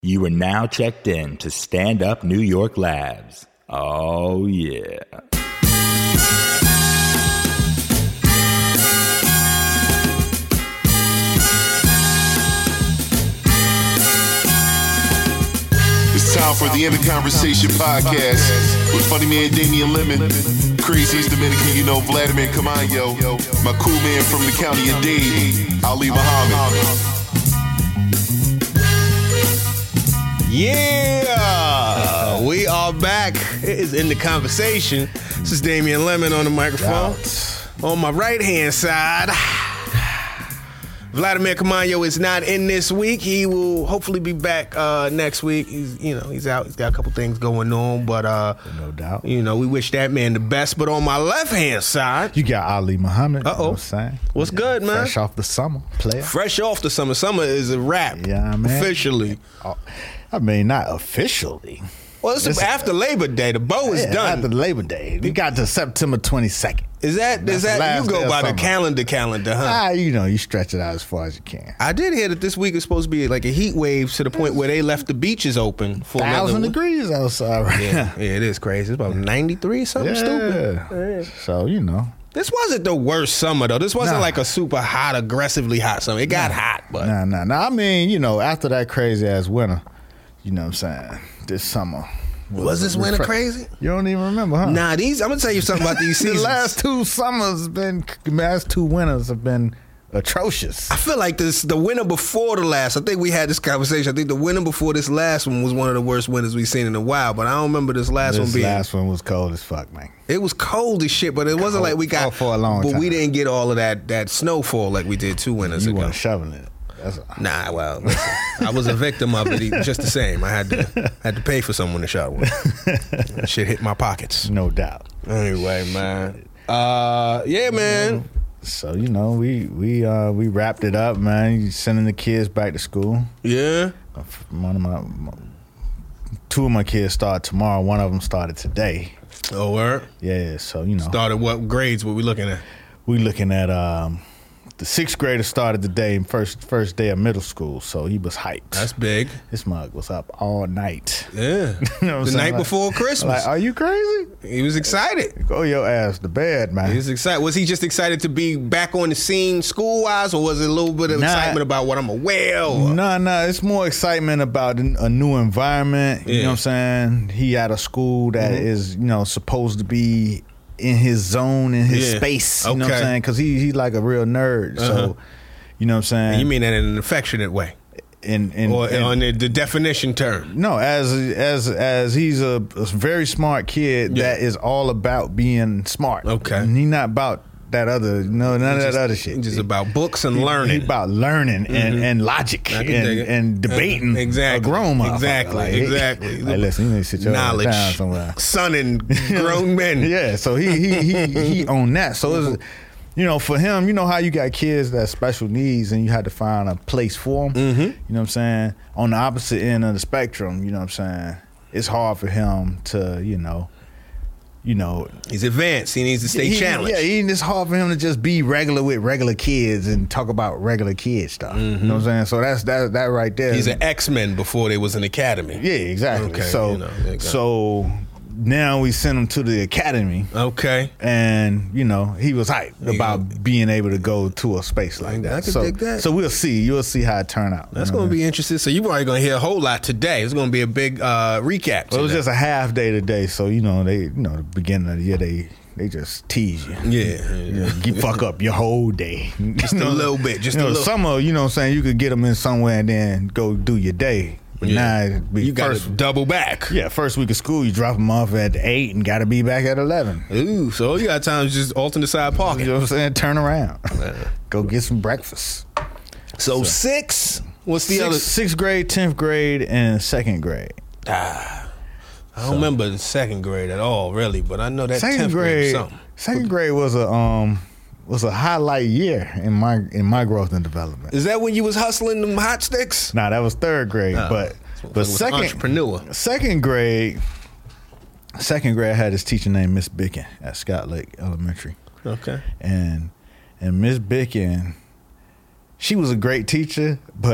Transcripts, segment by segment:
You are now checked in to Stand Up New York Labs. Oh, yeah. It's time for the End of Conversation podcast with funny man Damian Lemon, craziest Dominican you know, Vladimir Camayo, my cool man from the county of Dade, Ali Muhammad. Yeah, we are back. It is In the Conversation. This is Damian Lemon on the microphone. On my right hand side, Vladimir Camayo is not in this week. He will hopefully be back next week. He's out. He's got a couple things going on, but no doubt. We wish that man the best. But on my left hand side, you got Ali Muhammad. Uh-oh. You know what I'm saying? What's good, man? Fresh off the summer, player. Fresh off the summer. Summer is a wrap. Yeah, man. Officially. I mean, not officially. Well, it's after Labor Day. The bow is done. After Labor Day. We got to September 22nd. Is that you go by the calendar, huh? You stretch it out as far as you can. I did hear that this week is supposed to be like a heat wave to the point where they left the beaches open for 1,000 degrees outside right now. Yeah, it is crazy. It's about 93, something stupid. Yeah. So, This wasn't the worst summer, though. This wasn't like a super hot, aggressively hot summer. It got hot, but... Nah. I mean, after that crazy-ass winter, you know what I'm saying, this summer... Was this winter crazy? You don't even remember, huh? Nah, I'm going to tell you something about these seasons. The last two winters have been atrocious. I feel like the winter before the last, I think we had this conversation, I think the winter before this last one was one of the worst winters we've seen in a while, but I don't remember this last one being... This last one was cold as fuck, man. It was cold as shit, but it wasn't like we got... For a long time. But we didn't get all of that snowfall like we did 2 winters ago. You weren't shoveling it. Nah, well, listen, I was a victim of it just the same. I had to pay for someone to shovel. That shit hit my pockets. No doubt. Anyway, man. Yeah, man. So, we wrapped it up, man. Sending the kids back to school. Yeah. Two of my kids start tomorrow. One of them started today. Oh, word? Yeah, so, Started what grades were we looking at? We looking at... The 6th grader started the day, first day of middle school, so he was hyped. That's big. This mug was up all night. Yeah. The night before Christmas. Like, are you crazy? He was excited. Go your ass to bed, man. He was excited. Was he just excited to be back on the scene school-wise, or was it a little bit of excitement about what I'm going to wear? No. It's more excitement about a new environment. You know what I'm saying? He at a school that is, supposed to be in his zone, in his space. You know what I'm saying? Because he like a real nerd. So, you know what I'm saying? And you mean that in an affectionate way? Or on the definition term? No, as he's a very smart kid that is all about being smart. Okay. And he not about that other, none of that other shit. Just about books and learning. He about learning and logic and debating. Exactly. A grown motherfucker. Exactly. Like, listen, you need to sit your ass down somewhere. Son and grown men. Yeah, so he owned that. So it's, for him, how you got kids that have special needs and you had to find a place for them. You know what I'm saying? On the opposite end of the spectrum, you know what I'm saying? It's hard for him to, he's advanced. He needs to stay challenged. Yeah, it's hard for him to just be regular with regular kids and talk about regular kid stuff. You know what I'm saying? So that's that right there. He's an X-Men before there was an academy. Yeah, exactly. Okay, so now we sent him to the academy. Okay. And, he was hyped about being able to go to a space like that. I can dig that. So we'll see. You'll see how it turn out. That's going to be interesting. So you're probably going to hear a whole lot today. It's going to be a big recap. Well, it was just a half day today. So, the beginning of the year, they just tease you. Yeah. You fuck up your whole day. Just a little bit. Just a little. Summer, what I'm saying, you could get them in somewhere and then go do your day. But now you got to double back. Yeah, first week of school, you drop them off at 8 and got to be back at 11. Ooh, so you got time to just alternate side parking. You know what I'm saying? Turn around. Go get some breakfast. So 6? What's the other? 6th grade, 10th grade, and 2nd grade. I don't remember the 2nd grade at all, really, but I know that 10th grade was something. 2nd grade was a highlight year in my growth and development. Is that when you was hustling them hot sticks? Nah, that was 3rd grade. But entrepreneur. 2nd grade, I had this teacher named Miss Bicken at Scott Lake Elementary. Okay. And Miss Bicken, she was a great teacher, but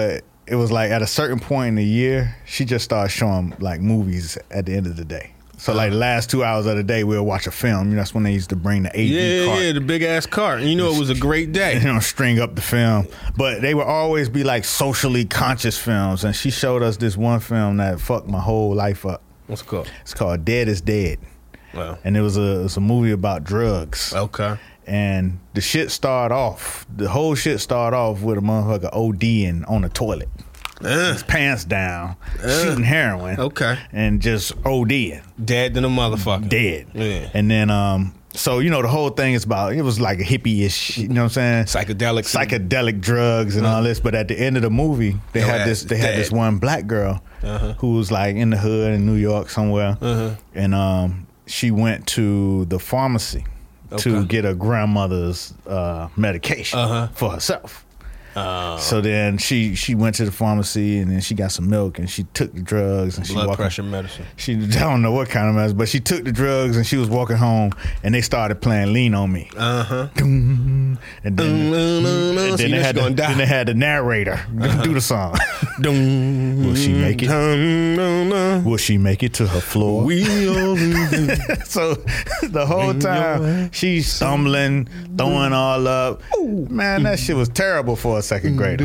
it was like at a certain point in the year, she just started showing like movies at the end of the day. So like the last 2 hours of the day, we'll watch a film. That's when they used to bring the AV cart. Yeah, the big ass cart. And it was a great day. String up the film. But they would always be like socially conscious films. And she showed us this one film that fucked my whole life up. What's it called? It's called Dead is Dead. Wow. And it was a movie about drugs. Okay. And the whole shit started off with a motherfucker ODing on the toilet. His pants down, shooting heroin. Okay. And just ODing. Dead than a motherfucker. Dead. Yeah. And then, so, the whole thing is about, it was like a hippie-ish, you know what I'm saying? Psychedelic drugs and all this. But at the end of the movie, they had this one black girl who was like in the hood in New York somewhere. And she went to the pharmacy to get her grandmother's medication for herself. So then she went to the pharmacy and then she got some milk and she took the drugs and blood pressure medicine. I don't know what kind of medicine, but she took the drugs and she was walking home and they started playing Lean on Me. And then they had the narrator do the song. Will she make it? Will she make it to her floor? So the whole time she's stumbling, throwing all up. Man, that shit was terrible for a second grader.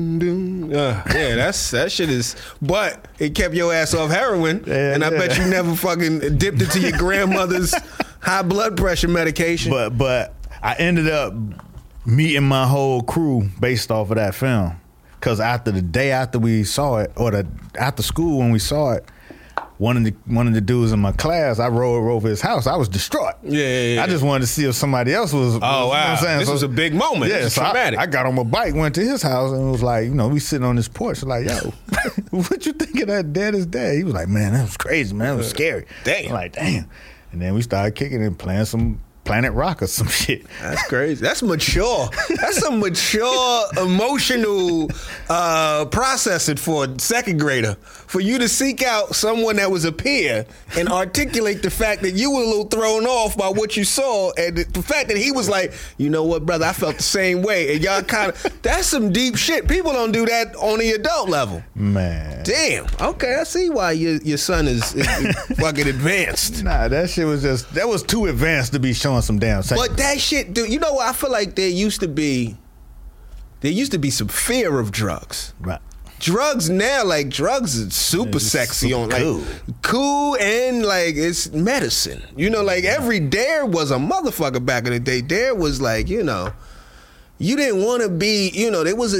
That shit is. But it kept your ass off heroin, and I bet you never fucking dipped into your grandmother's high blood pressure medication. But I ended up meeting my whole crew based off of that film, because the day after we saw it, or after school when we saw it, one of the dudes in my class, I rode over his house. I was distraught. Yeah. I just wanted to see if somebody else was. Oh, wow. You know what I'm saying? This was a big moment. Yeah, so traumatic. I got on my bike, went to his house, and it was like, we sitting on this porch, like, yo, what you think of that Dead is Dead? He was like, man, that was crazy, man. It was scary. Damn. I'm like, damn. And then we started kicking and playing some Planet Rock or some shit. That's crazy. That's mature. That's some mature emotional processing for a second grader. For you to seek out someone that was a peer and articulate the fact that you were a little thrown off by what you saw, and the fact that he was like, you know what, brother, I felt the same way. And y'all that's some deep shit. People don't do that on the adult level. Man. Damn. Okay, I see why your son is fucking advanced. Nah, that shit was that was too advanced to be showing some damn sex. But that shit, dude, you know what? I feel like there used to be some fear of drugs. Right. Drugs now, like, drugs is super sexy super on, like, cool, and like it's medicine. Like every dare was a motherfucker back in the day. Dare was like, you didn't want to be, there was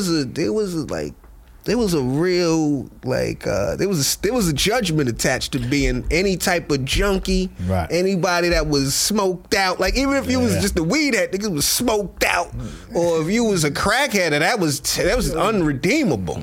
a judgment attached to being any type of junkie, right? Anybody that was smoked out, like even if you was just a weed head, nigga was smoked out, or if you was a crackhead, that was unredeemable.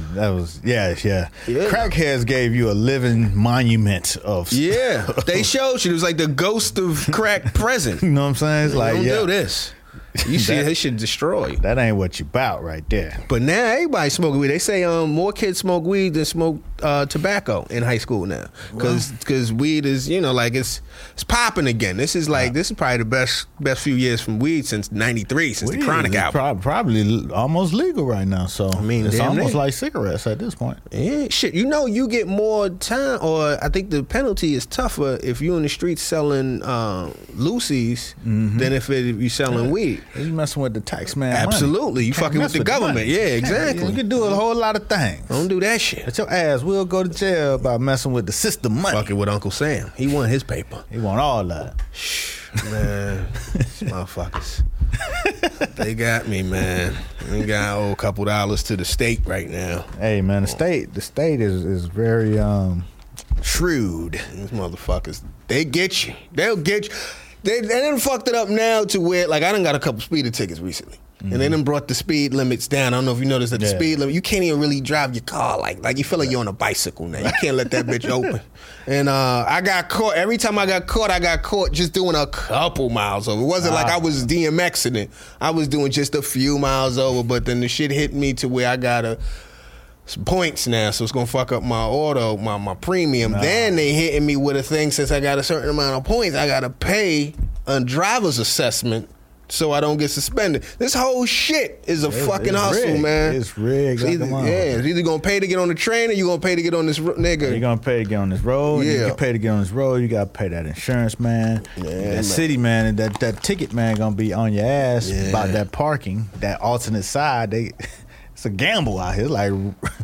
Crackheads gave you a living monument of. Yeah, they showed you it was like the ghost of crack present. You know what I'm saying? It's like, don't do this. They should destroy you. That ain't what you about right there. But now everybody smoking weed. They say more kids smoke weed than smoke tobacco in high school now, because weed is it's popping again. This is probably the best few years from weed since '93, since the Chronic album. Probably almost legal right now. So I mean, it's almost like cigarettes at this point. Yeah, shit. You get more time, or I think the penalty is tougher if you in the streets selling loosies than if you selling weed. You messing with the tax man. Absolutely. Money. You fucking with the government. Yeah, exactly. You can do a whole lot of things. Don't do that shit. But your ass will go to jail about messing with the system money. Fucking with Uncle Sam. He want his paper. He want all that. Man, these motherfuckers. They got me, man. We got a couple dollars to the state right now. Hey, man, the state is very shrewd. These motherfuckers, they get you. They'll get you. They done fucked it up now to where, like, I done got a couple speeding tickets recently. And they done brought the speed limits down. I don't know if you noticed that the speed limit, you can't even really drive your car like you feel like you're on a bicycle now. You can't let that bitch open. And I got caught. Every time I got caught just doing a couple miles over. It wasn't like I was DMXing it. I was doing just a few miles over, but then the shit hit me to where I got some points now, so it's gonna fuck up my auto, my premium. Then they hitting me with a thing, since I got a certain amount of points, I gotta pay a driver's assessment so I don't get suspended. This whole shit is a fucking hustle, rigged. man. It's rigged. It's either gonna pay to get on the train or you gonna pay to get on this nigga. You're gonna pay to get on this road. Yeah. You can pay to get on this road. You gotta pay that insurance, man. That city, man, and that ticket, man, gonna be on your ass about that parking, that alternate side. It's a gamble out here. Like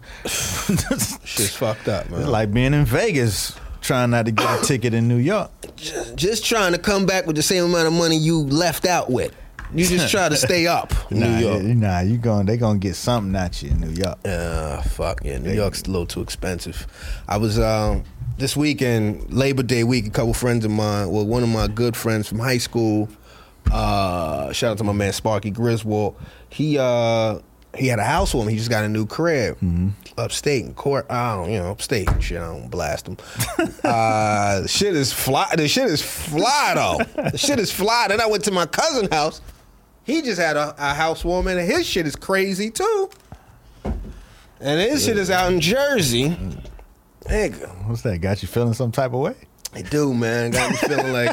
shit's fucked up, man. It's like being in Vegas trying not to get a ticket in New York. Just trying to come back with the same amount of money you left out with. You just try to stay up in New York. They gonna get something at you in New York. Fuck yeah, New York's a little too expensive. I was this weekend, Labor Day week, a couple friends of mine, well, one of my good friends from high school, shout out to my man Sparky Griswold. He had a housewarming. He just got a new crib upstate in court. Upstate and shit. I don't blast him. The shit is fly. The shit is fly though. The shit is fly. Then I went to my cousin's house. He just had a housewarming, and his shit is crazy too. And his shit is out in Jersey. Nigga. What's that? Got you feeling some type of way? It do, man. Got me feeling like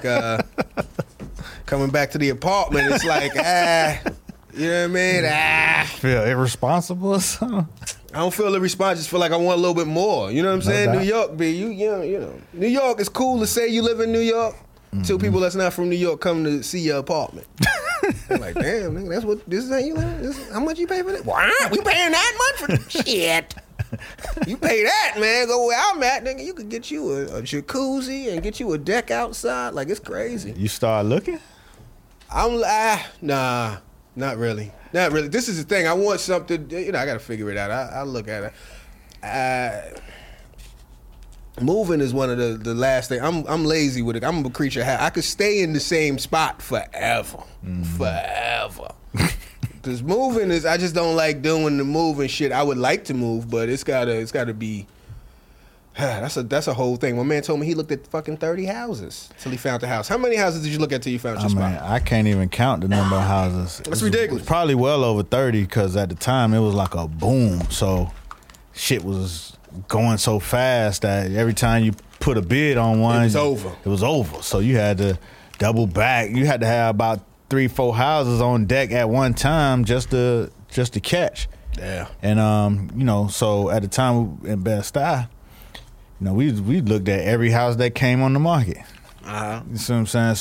coming back to the apartment. It's like you know what I mean? Feel irresponsible or something? I don't feel irresponsible. I just feel like I want a little bit more. You know what I'm saying? doubt. New York, you know. New York is cool to say you live in New York. Till people that's not from New York come to see your apartment. They're like, damn, nigga, this is how you live? How much you pay for that? Wow, we paying that much for the shit. You pay that, man. Go where I'm at, nigga. You could get you a jacuzzi and get you a deck outside. Like, it's crazy. You start looking? I'm nah. Not really. Not really. This is the thing. I want something, I got to figure it out. I look at it. Moving is one of the last things. I'm lazy with it. I'm a creature of habit. I could stay in the same spot forever. Forever. Because moving is, I just don't like doing the moving shit. I would like to move, but it's gotta be, that's a whole thing. My man told me he looked at fucking 30 houses till he found the house. How many houses did you look at till you found your spot? I can't even count the number of houses. That's ridiculous. It's probably well over 30 because at the time it was like a boom. So shit was going so fast that every time you put a bid on one, it was over. It was over. So you had to double back. You had to have about 3-4 houses on deck at one time just to catch. Yeah. And so at the time in Bed-Stuy, we looked at every house that came on the market. You see what I'm saying?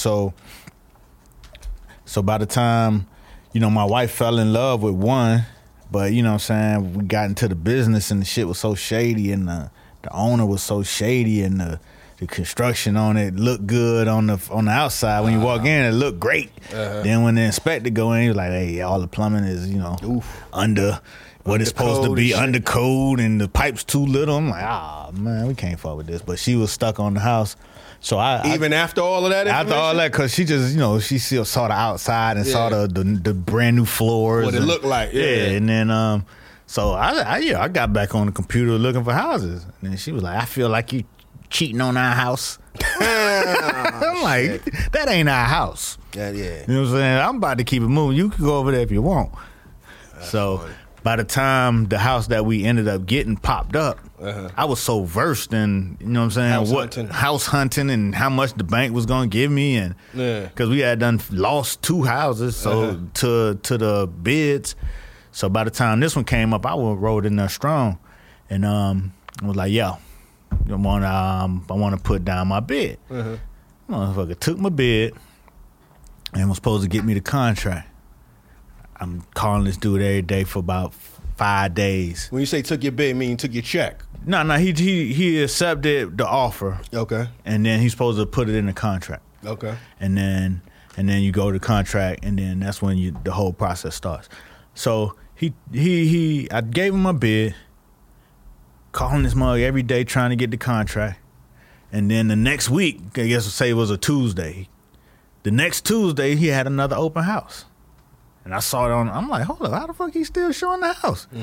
So by the time, my wife fell in love with one, but you know what I'm saying, we got into the business and the shit was so shady and the owner was so shady and the construction on it looked good on the outside. When you walk in, it looked great. Then when the inspector go in, he was like, hey, all the plumbing is, under what it's supposed to be, under code, and the pipe's too little. I'm like, man, we can't fuck with this. But she was stuck on the house. So after all of that information? After all that, because she just, she still saw the outside and saw the brand new floors. What it looked like. Yeah. And then, so I got back on the computer looking for houses. And then she was like, I feel like you cheating on our house. I'm like, that ain't our house. Yeah. You know what I'm saying? I'm about to keep it moving. You can go over there if you want. That's funny. By the time the house that we ended up getting popped up, I was so versed in, house hunting and how much the bank was going to give me. And because we had lost 2 houses to the bids. So by the time this one came up, I rolled in there strong. And I was like, yo, I want to put down my bid. Motherfucker took my bid and was supposed to get me the contract. I'm calling this dude every day for about 5 days. When you say took your bid, mean took your check? No, he accepted the offer. Okay. And then he's supposed to put it in the contract. Okay. And then you go to contract, and then that's when the whole process starts. So I gave him my bid, calling this mug every day trying to get the contract. And then the next week, I guess say it was a Tuesday. The next Tuesday, he had another open house. And I saw it I'm like, hold up, how the fuck he still showing the house? I'm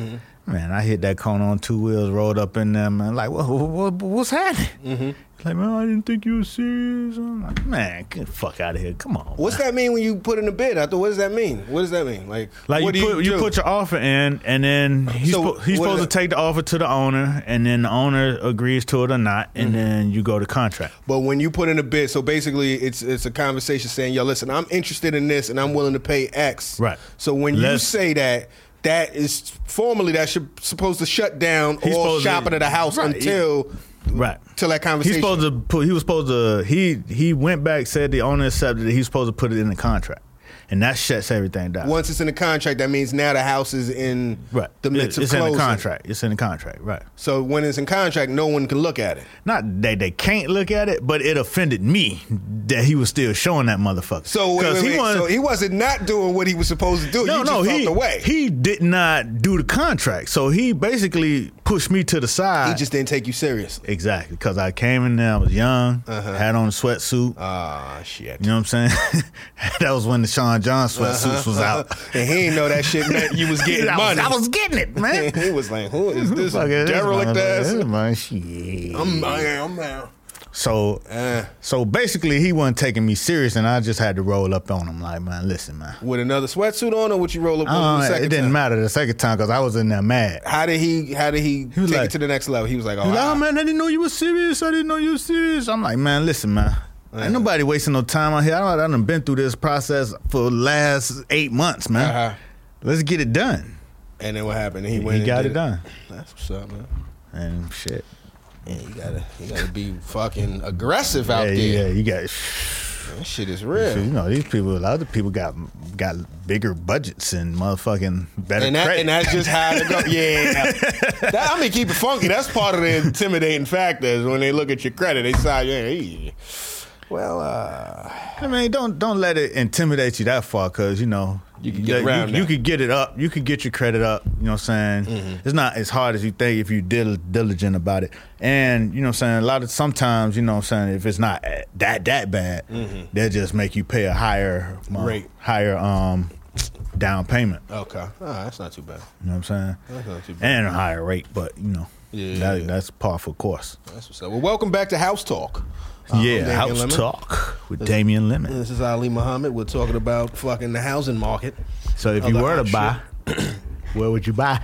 Man, I hit that corner on 2 wheels, rolled up in there, man. Like, what's happening? Mm-hmm. Like, man, I didn't think you were serious. I'm like, man, get the fuck out of here. Come on. What's that mean when you put in a bid? What does that mean? What does that mean? Like you put your offer in, and then he's supposed to take the offer to the owner, and then the owner agrees to it or not, and then you go to contract. But when you put in a bid, so basically it's a conversation saying, yo, listen, I'm interested in this, and I'm willing to pay X. Right. So when you say that is formally supposed to shut down all shopping at the house until till that conversation. He went back, said the owner accepted it. He's supposed to put it in the contract, and that shuts everything down. Once it's in the contract, that means now the house is in the midst of closing. It's in the contract. It's in the contract, right? So when it's in contract, no one can look at it. Not they can't look at it, but it offended me that he was still showing that motherfucker. So so he wasn't not doing what he was supposed to do. He felt the way. He did not do the contract, so he basically pushed me to the side. He just didn't take you serious. Exactly, because I came in there, I was young, had on a sweatsuit. Ah, shit. You know what I'm saying? That was when the Sean John sweatsuits was out. And he didn't know that shit meant you was getting money. I was getting it, man. He was like, who is this derelict ass? My shit. I'm down. So basically, he wasn't taking me serious, and I just had to roll up on him like, man, listen, man. With another sweatsuit on, or would you roll up on the second time? It didn't matter the second time because I was in there mad. How did he take it to the next level? He was like, oh man, I didn't know you were serious. I'm like, man, listen, man. Ain't nobody wasting no time out here. I done been through this process for the last 8 months, man. Let's get it done. And then what happened? He went. He got it done. That's what's up, man. And shit. Yeah, you gotta be fucking aggressive out there. Yeah, you got. That shit is real. You know, these people. A lot of people got bigger budgets and motherfucking better credit. And that's just how it go. Yeah, keep it funky. That's part of the intimidating factors when they look at your credit. They say, well, I mean, don't let it intimidate you that far, because you know you can get around. You could get it up. You could get your credit up. You know what I'm saying? Mm-hmm. It's not as hard as you think if you're diligent about it. And you know what I'm saying? Sometimes, you know what I'm saying, if it's not that bad, they'll just make you pay a higher rate, down payment. Okay, that's not too bad. You know what I'm saying? That's not too bad. And a higher rate, but you know, that's par for course. That's what's up. Well, welcome back to House Talk. House Talk with Damian Lemon. This is Ali Muhammad. We're talking about fucking the housing market. So if you were to buy, where would you buy?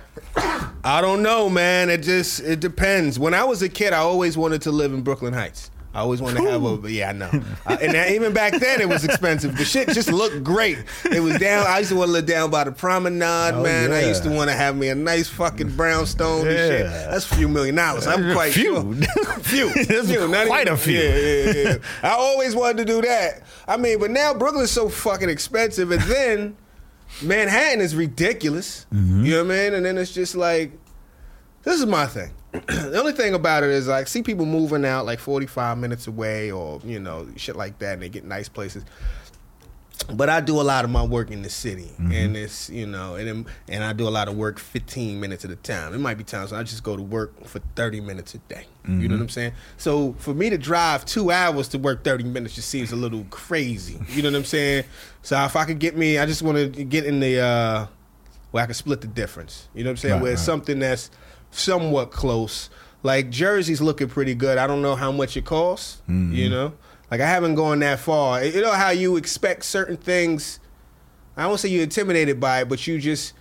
I don't know, man. It depends. When I was a kid, I always wanted to live in Brooklyn Heights. I always wanted to have I know. And even back then, it was expensive. The shit just looked great. It was down. I used to want to live down by the promenade, man. Yeah. I used to want to have me a nice fucking brownstone and shit. That's a few $1 million. I'm quite sure. Few. Quite a few. Yeah. I always wanted to do that. I mean, but now Brooklyn's so fucking expensive. And then Manhattan is ridiculous. Mm-hmm. You know what I mean? And then it's just like, this is my thing. The only thing about it is, like, see people moving out like 45 minutes away or, you know, shit like that, and they get nice places. But I do a lot of my work in the city, and it's, you know, and I do a lot of work 15 minutes at a time. It might be times when I just go to work for 30 minutes a day. You know what I'm saying? So for me to drive 2 hours to work 30 minutes just seems a little crazy. You know what I'm saying? So if I could I just want to get in the, where I can split the difference. You know what I'm saying? Where it's something that's somewhat close. Like Jersey's looking pretty good. I don't know how much it costs, you know? Like, I haven't gone that far. You know how you expect certain things? I won't say you're intimidated by it, but you just,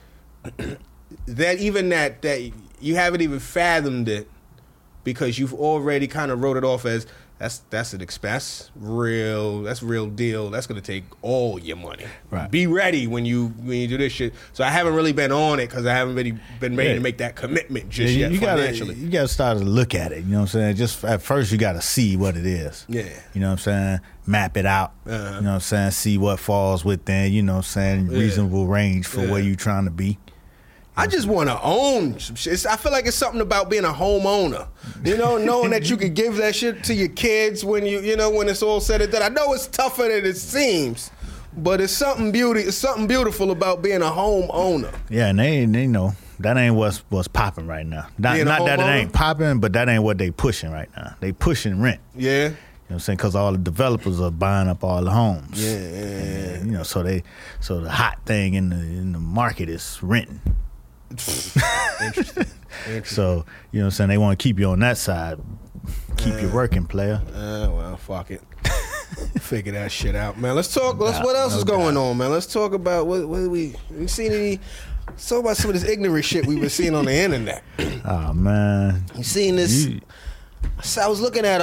that you haven't even fathomed it because you've already kind of wrote it off as, that's an expense, that's real deal. That's gonna take all your money. Right. Be ready when you do this shit. So I haven't really been on it because I haven't really been ready to make that commitment just yet financially. You gotta start to look at it. You know what I'm saying? Just at first you gotta see what it is. Yeah. You know what I'm saying? Map it out. You know what I'm saying? See what falls within. You know what I'm saying? Reasonable range for where you trying to be. I just want to own some shit. I feel like it's something about being a homeowner. You know, knowing that you could give that shit to your kids when when it's all said and done. I know it's tougher than it seems, but it's something beautiful about being a homeowner. Yeah, and they know that ain't what's popping right now. Not that it ain't popping, but that ain't what they pushing right now. They pushing rent. Yeah. You know what I'm saying? Because all the developers are buying up all the homes. Yeah. And, you know, so the hot thing in the market is renting. Interesting. So, you know what I'm saying? They want to keep you on that side. Keep you working, player. Well, fuck it. Figure that shit out, man. Let's talk. What else is going on, man? Let's talk about what we seen any. Let's talk about some of this ignorant shit we've been seeing on the internet. Oh man, you seen this? So I was looking at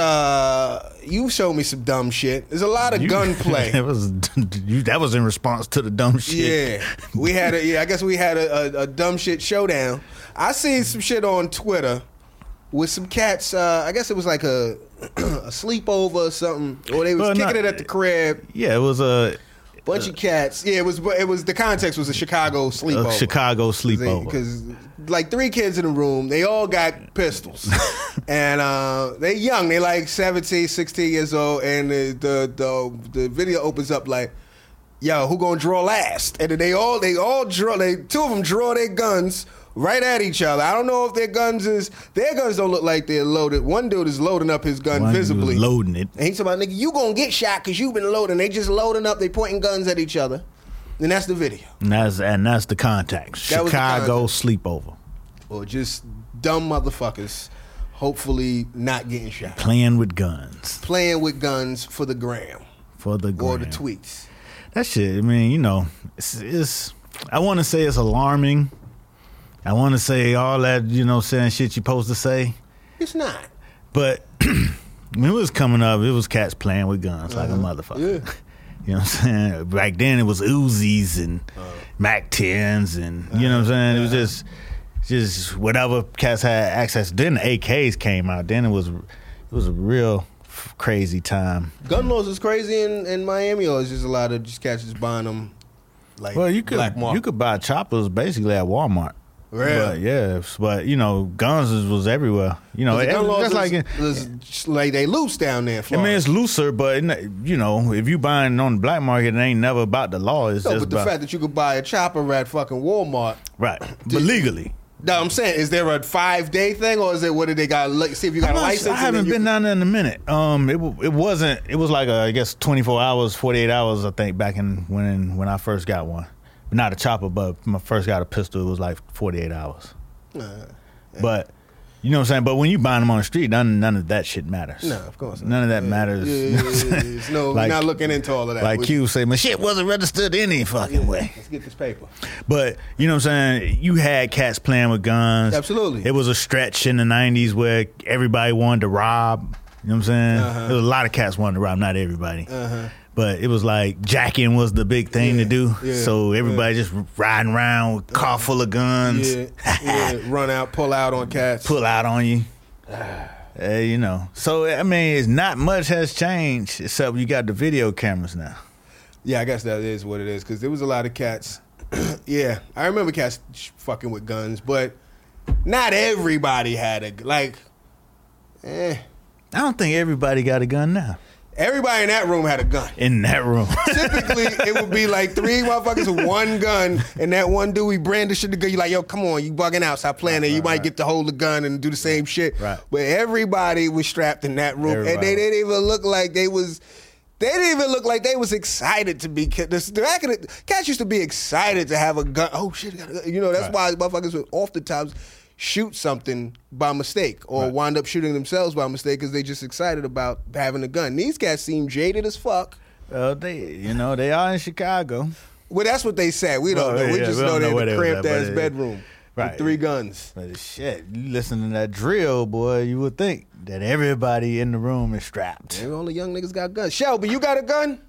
you showed me some dumb shit. There's a lot of gunplay. That was in response to the dumb shit. Yeah, I guess we had a dumb shit showdown. I seen some shit on Twitter with some cats. I guess it was like a sleepover or something, or they was kicking it at the crib. Yeah, it was a bunch of cats. Yeah, it was. The context was a Chicago sleepover. Because like 3 kids in the room, they all got pistols, and they young. They like 17, 16 years old, and the video opens up like, "Yo, who gonna draw last?" And then they all draw. 2 of them draw their guns right at each other. I don't know if their guns don't look like they're loaded. One dude is loading up his gun visibly. Loading it. And he's talking about, nigga, you gonna get shot because you've been loading. They just loading up, they pointing guns at each other. And that's the video. And that's the context. Chicago sleepover. Or just dumb motherfuckers, hopefully not getting shot. Playing with guns for the gram. Or the tweets. That shit, I mean, you know, it's I want to say it's alarming. I want to say all that, you know, saying shit you're supposed to say. It's not. But when it was coming up, it was cats playing with guns like a motherfucker. Yeah. You know what I'm saying? Back then it was Uzis and Mac 10s and, you know what I'm saying? It was just whatever cats had access. Then the AKs came out. Then it was a real crazy time. Gun laws is crazy in Miami, or is just a lot of just cats just buying them like you could buy choppers basically at Walmart. Really? But you know, guns was everywhere. You know, that's like they loose down there. I mean, it's looser, but you know, if you buying on the black market, it ain't never about the law. It's just but the fact that you could buy a chopper at fucking Walmart, right? But legally. No, I'm saying, is there a 5-day thing, or is it what did they got? See if you got a license. I haven't been down there in a minute. It wasn't. It was like I guess 24 hours, 48 hours. I think back in when I first got one. Not a chopper, but when I first got a pistol, it was like 48 hours. But, you know what I'm saying? But when you buying them on the street, none of that shit matters. No, of course not. None of that matters. We're not looking into all of that. Like Q say, my shit wasn't registered any fucking way. Let's get this paper. But, you know what I'm saying? You had cats playing with guns. Absolutely. It was a stretch in the 90s where everybody wanted to rob. You know what I'm saying? There was a lot of cats wanted to rob, not everybody. But it was like jacking was the big thing to do. Yeah, so everybody just riding around with a car full of guns. Run out, pull out on cats. Pull out on you. You know. So, I mean, it's not much has changed except you got the video cameras now. Yeah, I guess that is what it is because there was a lot of cats. Yeah, I remember cats fucking with guns, but not everybody had I don't think everybody got a gun now. Everybody in that room had a gun. In that room. Typically, it would be like 3 motherfuckers with 1 gun, and that one dude, he brandished the gun. You like, yo, come on, you bugging out. Stop playing there. You might get to hold the gun and do the same shit. Right. But everybody was strapped in that room, and they didn't even look like they was. They didn't even look like they was excited to be. Cats used to be excited to have a gun. Oh shit, you know that's why motherfuckers would oftentimes shoot something by mistake or wind up shooting themselves by mistake because they just excited about having a gun. These cats seem jaded as fuck. They are in Chicago. Well, that's what they said. We don't know. We just know they're in a cramped ass bedroom with 3 guns. But shit, you listen to that drill, boy, you would think that everybody in the room is strapped. Maybe all the young niggas got guns. Shelby, you got a gun?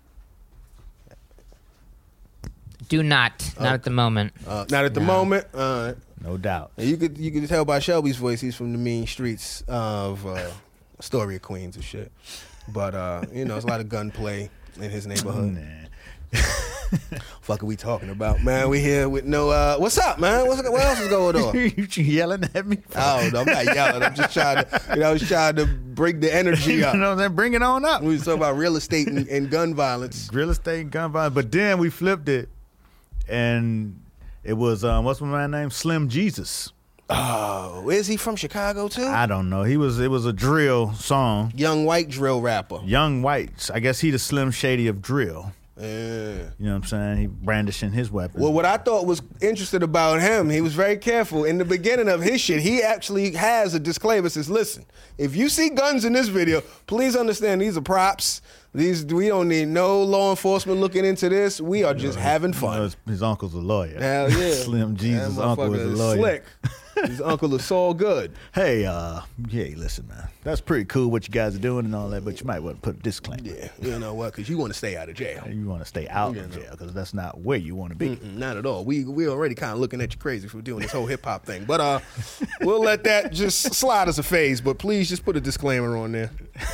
Do not. Not at the moment. Not at the moment? All right. No doubt. You could tell by Shelby's voice he's from the mean streets of Astoria, Queens and shit. But, there's a lot of gunplay in his neighborhood. Fuck are we talking about, man? We here with no, what's up, man? What else is going on? You yelling at me? Oh, no, I'm not yelling. I'm just trying to bring the energy up. You know what I'm saying? Bring it on up. We was talking about real estate and gun violence. Real estate and gun violence. But then we flipped it, and it was, what's my man's name? Slim Jesus. Oh, is he from Chicago too? I don't know. It was a drill song. Young white drill rapper. Young white. I guess he the Slim Shady of drill. You know what I'm saying? He brandishing his weapon. Well, what I thought was interesting about him, he was very careful. In the beginning of his shit, he actually has a disclaimer that says, listen, if you see guns in this video, please understand these are props. We don't need no law enforcement looking into this. We are just having fun. His uncle's a lawyer. Hell yeah. Slim Jesus' uncle is a lawyer. Slick. His uncle is so good. Hey, listen, man. That's pretty cool what you guys are doing and all that, but you might want to put a disclaimer. Yeah, you know what? Because you want to stay out of jail. You want to stay out of jail because that's not where you want to be. Not at all. We already kind of looking at you crazy for doing this whole hip hop thing, but we'll let that just slide as a phase. But please just put a disclaimer on there.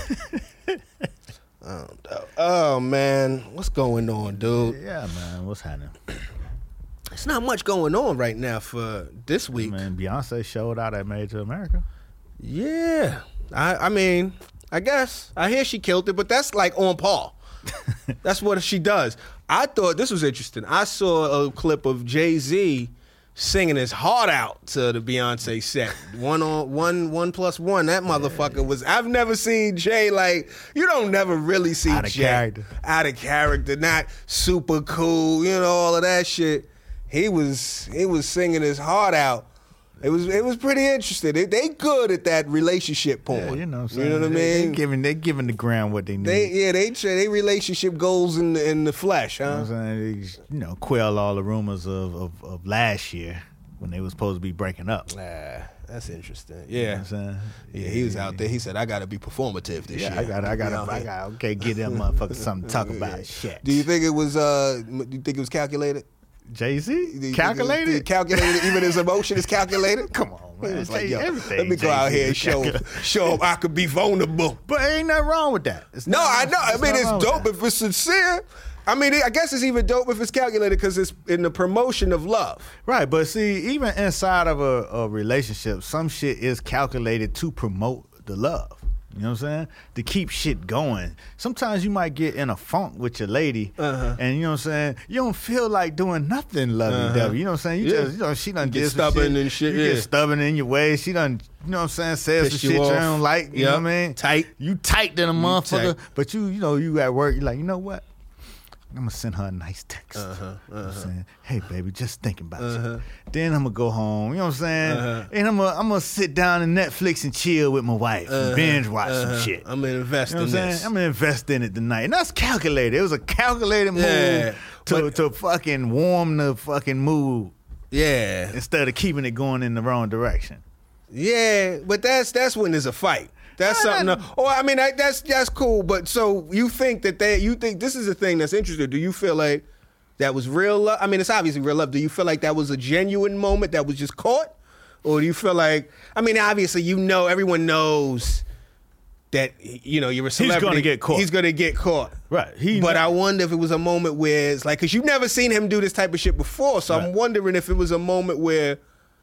Oh man, what's going on, dude? Yeah, man, what's happening? It's not much going on right now for this week. Man, Beyonce showed out at Made to America. Yeah, I mean, I guess I hear she killed it, but that's like on par. That's what she does. I thought this was interesting. I saw a clip of Jay-Z singing his heart out to the Beyonce set. 1+1. That motherfucker was. I've never seen Jay like. You don't never really see out of Jay character. Out of character, not super cool. You know, all of that shit. He was singing his heart out. It was pretty interesting. They good at that relationship porn. Yeah, you know what I'm saying? You know what I mean? They giving the ground what they need. They relationship goals in the flesh, huh? You know what I'm saying? They, quell all the rumors of last year when they was supposed to be breaking up. That's interesting. You know Yeah. what I'm saying? Yeah, he was out there. He said, I got to be performative this year. I got okay, give them motherfuckers something to talk about. Shit. Do you think it was calculated? Jay-Z? Calculated? Calculated, even his emotion is calculated? Come on, man. It's like, yo, let me go out here and show him I could be vulnerable. But ain't nothing wrong with that. No, I know. I mean, it's dope if it's sincere. I mean, I guess it's even dope if it's calculated because it's in the promotion of love. Right, but see, even inside of a relationship, some shit is calculated to promote the love. You know what I'm saying? To keep shit going. Sometimes you might get in a funk with your lady, and you know what I'm saying? You don't feel like doing nothing lovey-dovey. You know what I'm saying? You just, she done get stubborn and shit. You get stubborn in your ways. She done, you know what I'm saying, says some shit you don't like. You know what I mean? Tight. You tight than a motherfucker. But you at work, you're like, you know what? I'm going to send her a nice text. You know what I'm saying? Hey, baby, just thinking about you. Then I'm going to go home. You know what I'm saying? And I'm going to sit down and Netflix and chill with my wife and binge watch some shit. I'm going to invest in this. I'm going to invest in it tonight. And that's calculated. It was a calculated move to fucking warm the fucking mood. Yeah. Instead of keeping it going in the wrong direction. Yeah, but that's when there's a fight. That's something. I mean, that's cool. But so you think this is a thing that's interesting? Do you feel like that was real love? I mean, it's obviously real love. Do you feel like that was a genuine moment that was just caught, or do you feel like? I mean, obviously, everyone knows that you're a celebrity. He's going to get caught. He's going to get caught. Right. But I wonder if it was a moment where it's like, because you've never seen him do this type of shit before. So I'm wondering if it was a moment where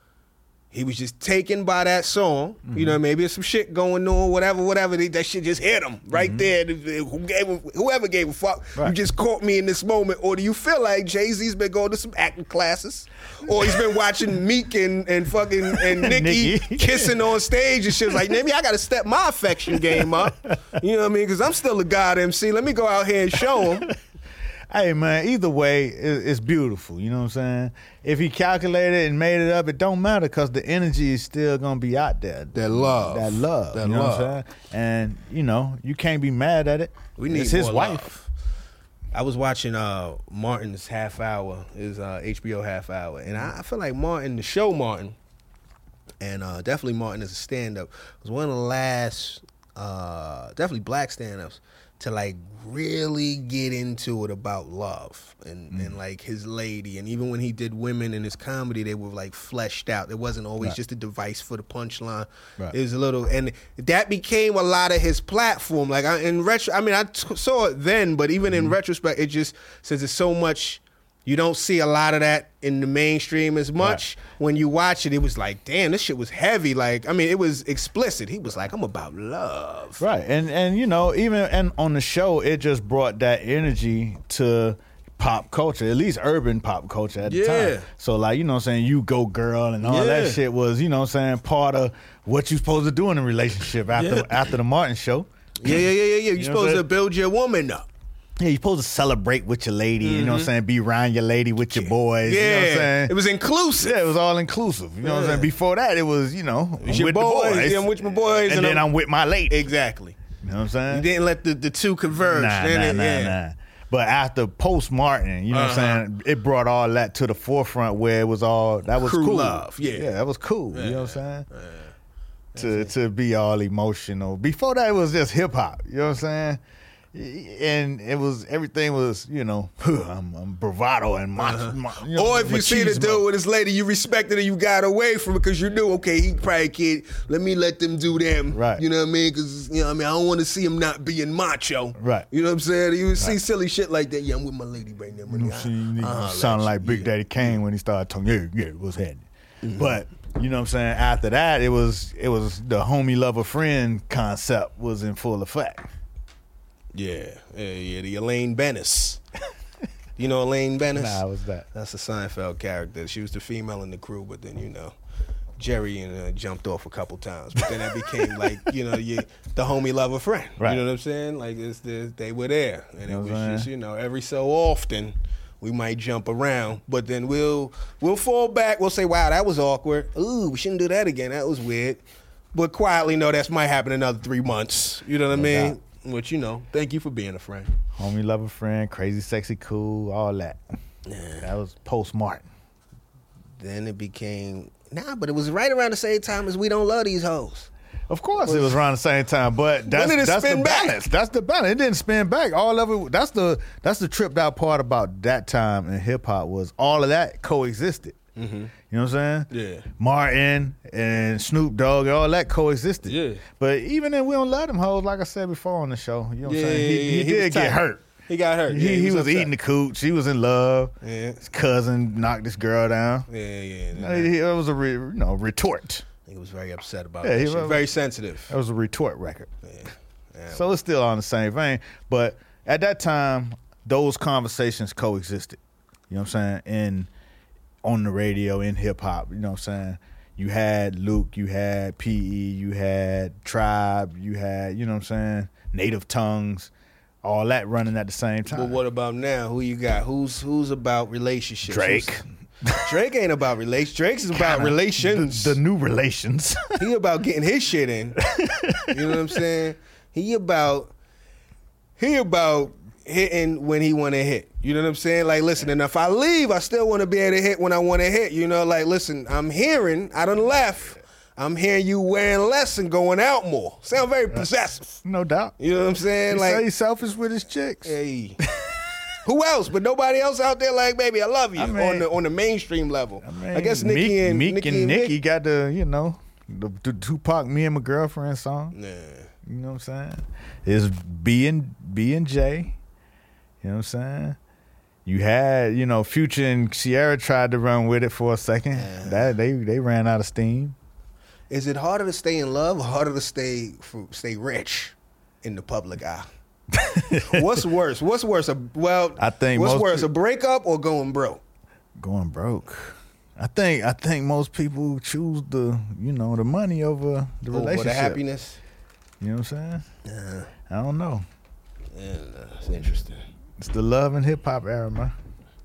he was just taken by that song. You know, maybe there's some shit going on, whatever. That shit just hit him right there. Whoever gave a fuck, you just caught me in this moment. Or do you feel like Jay-Z's been going to some acting classes? Or he's been watching Meek and Nicki kissing on stage and shit. Like, maybe I got to step my affection game up. You know what I mean? Because I'm still a God MC. Let me go out here and show him. Hey, man, either way, it's beautiful. You know what I'm saying? If he calculated and made it up, it don't matter because the energy is still going to be out there. That love. You know what I'm saying? And, you can't be mad at it. It's his more wife. Love. I was watching Martin's half hour, his HBO half hour. And I feel like Martin, the show Martin, and definitely Martin as a stand-up, was one of the last, definitely black stand-ups to like really get into it about love and like his lady. And even when he did women in his comedy, they were like fleshed out. It wasn't always just a device for the punchline. It was a little, and that became a lot of his platform. Like I saw it then, but even in retrospect, it just says there's so much. You don't see a lot of that in the mainstream as much. When you watch it, it was like, damn, this shit was heavy. Like, I mean, it was explicit. He was like, I'm about love. Right. And even on the show, it just brought that energy to pop culture, at least urban pop culture at the time. So like, you know what I'm saying, You Go Girl and all that shit was, you know what I'm saying, part of what you're supposed to do in a relationship after the Martin show. Yeah. You're supposed to build your woman up. Yeah, you're supposed to celebrate with your lady, you know what I'm saying? Be around your lady with your boys, Yeah, you know what I'm saying? it was inclusive. Yeah, it was all inclusive, you know what I'm saying? Before that, it was, you know, I'm your with boys, the boys. yeah, I'm with my boys. And then I'm with my lady. Exactly. You know what I'm saying? You didn't let the two converge. Nah. But after post Martin, you know what I'm saying? It brought all that to the forefront where it was all, that was Crew cool. love, yeah. That was cool, you know what I'm saying? To be all emotional. Before that, it was just hip hop, you know what I'm saying? And it was, everything was, you know, I'm bravado and you know, or if you see the dude with his lady, you respected it, you got away from it because you knew, okay, he probably can't, let me let them do them. Right. You know what I mean? Because, you know what I mean, I don't want to see him not being macho. Right. You know what I'm saying? You would see silly shit like that. Yeah, I'm with my lady right now. Sounded like Big Daddy Kane when he started talking, yeah, what's happening? But, you know what I'm saying, after that, it was the homie, lover, friend concept was in full effect. Yeah, the Elaine Bennis. You know Elaine Bennis? Nah, what's that? That's a Seinfeld character. She was the female in the crew, but then, you know, Jerry jumped off a couple times. But then that became like, you know, the homie, lover, friend. Right. You know what I'm saying? Like, they were there. And it was just, you know, every so often we might jump around, but then we'll fall back. We'll say, wow, that was awkward. Ooh, we shouldn't do that again. That was weird. But quietly know that might happen in another 3 months. You know what I mean? doubt. Which, you know, thank you for being a friend. Homie, lover, friend, crazy, sexy, cool, all that. Yeah. That was post Martin. Then it became, but it was right around the same time as We Don't Love These Hoes. Of course, it was around the same time, but that's did it the spin back? balance. That's the balance. It didn't spin back. All of it. That's the tripped out part about that time in hip hop was all of that coexisted. Mm-hmm. You know what I'm saying? Yeah. Martin and Snoop Dogg, all that coexisted. Yeah. But even if We Don't Love Them Hoes, like I said before on the show, you know what I'm saying? He did get hurt. He got hurt. He was upset. eating the cooch. He was in love. Yeah. His cousin knocked this girl down. Yeah. It was a retort. He was very upset about Yeah, that he shit. was- Very sensitive. That was a retort record. Yeah. So it's still on the same vein. But at that time, those conversations coexisted. You know what I'm saying? And on the radio, in hip hop, you know what I'm saying? You had Luke, you had PE, you had Tribe, you had, you know what I'm saying, Native Tongues, all that running at the same time. But what about now? Who you got? Who's about relationships? Drake. Drake ain't about relations. Drake's about relations. The new relations. He about getting his shit in. You know what I'm saying? He about hitting when he want to hit. You know what I'm saying? Like, listen, and if I leave, I still want to be able to hit when I want to hit. You know, like, listen, I done left. I'm hearing you wearing less and going out more. Sound very possessive. No doubt. You know what I'm saying? He Like, say he's selfish with his chicks. hey. Who else? But nobody else out there like, baby, I love you I mean, on the mainstream level. I guess Nicki and Nicki got the, you know, the Tupac "Me and My Girlfriend" song. Nah. You know what I'm saying? It's B and J. You know what I'm saying? You had, you know, Future and Ciara tried to run with it for a second. That they ran out of steam. Is it harder to stay in love or harder to stay rich in the public eye? What's worse? I think what's most worse, a breakup or going broke? Going broke. I think most people choose the money over the relationship. Over the happiness. You know what I'm saying? Yeah. I don't know. Yeah, it's interesting. It's the love and hip hop era, man.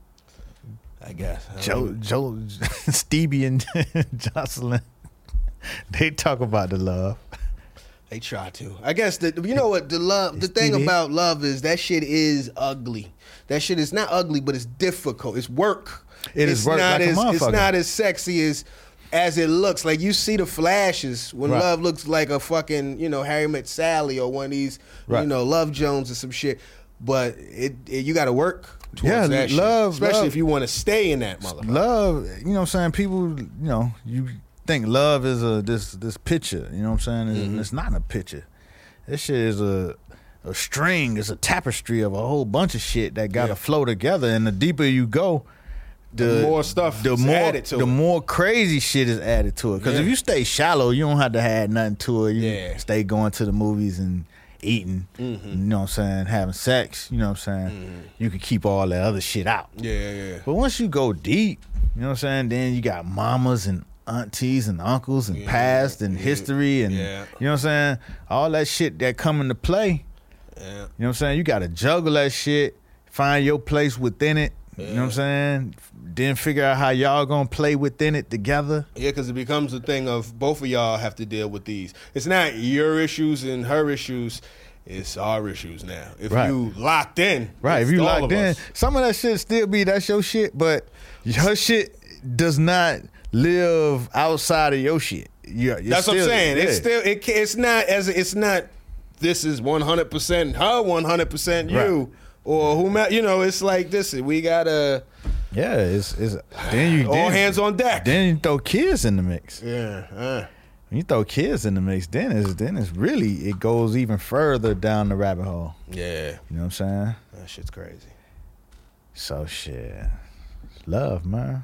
I guess. Joe, Stevie and Jocelyn, they talk about the love. They try to. I guess you know what the thing about love is that shit is ugly. That shit is not ugly, but it's difficult. It's work. It's work like a motherfucker. It's not as sexy as it looks. Like you see the flashes when love looks like a fucking, Harry Met Sally or one of these, Love Jones or some shit. But you got to work towards that love, shit. Especially love, if you want to stay in that motherfucker. Love, you know what I'm saying? People, you think love is this picture, you know what I'm saying? Mm-hmm. It's not a picture. This shit is a string. It's a tapestry of a whole bunch of shit that got to flow together. And the deeper you go, the more stuff is added to it. The more crazy shit is added to it. Because if you stay shallow, you don't have to add nothing to it. You stay going to the movies and eating, you know what I'm saying, having sex, you know what I'm saying. You can keep all that other shit out. Yeah. But once you go deep, you know what I'm saying, then you got mamas and aunties and uncles and past and history and you know what I'm saying, all that shit that come into play. You know what I'm saying? You got to juggle that shit, find your place within it. You know what I'm saying? Then figure out how y'all gonna play within it together. Yeah, because it becomes a thing of both of y'all have to deal with these. It's not your issues and her issues. It's our issues now. If you locked in. Right, if you locked in. Some of that shit still be, that's your shit, but her shit does not live outside of your shit. That's what I'm saying. It's still, it's not, this is 100% her, 100% you. Right. Or whomever, it's like this. We gotta, it's then all hands on deck. Then you throw kids in the mix. Yeah, when you throw kids in the mix, then it's really, it goes even further down the rabbit hole. Yeah, you know what I'm saying? That shit's crazy. So shit, love, man.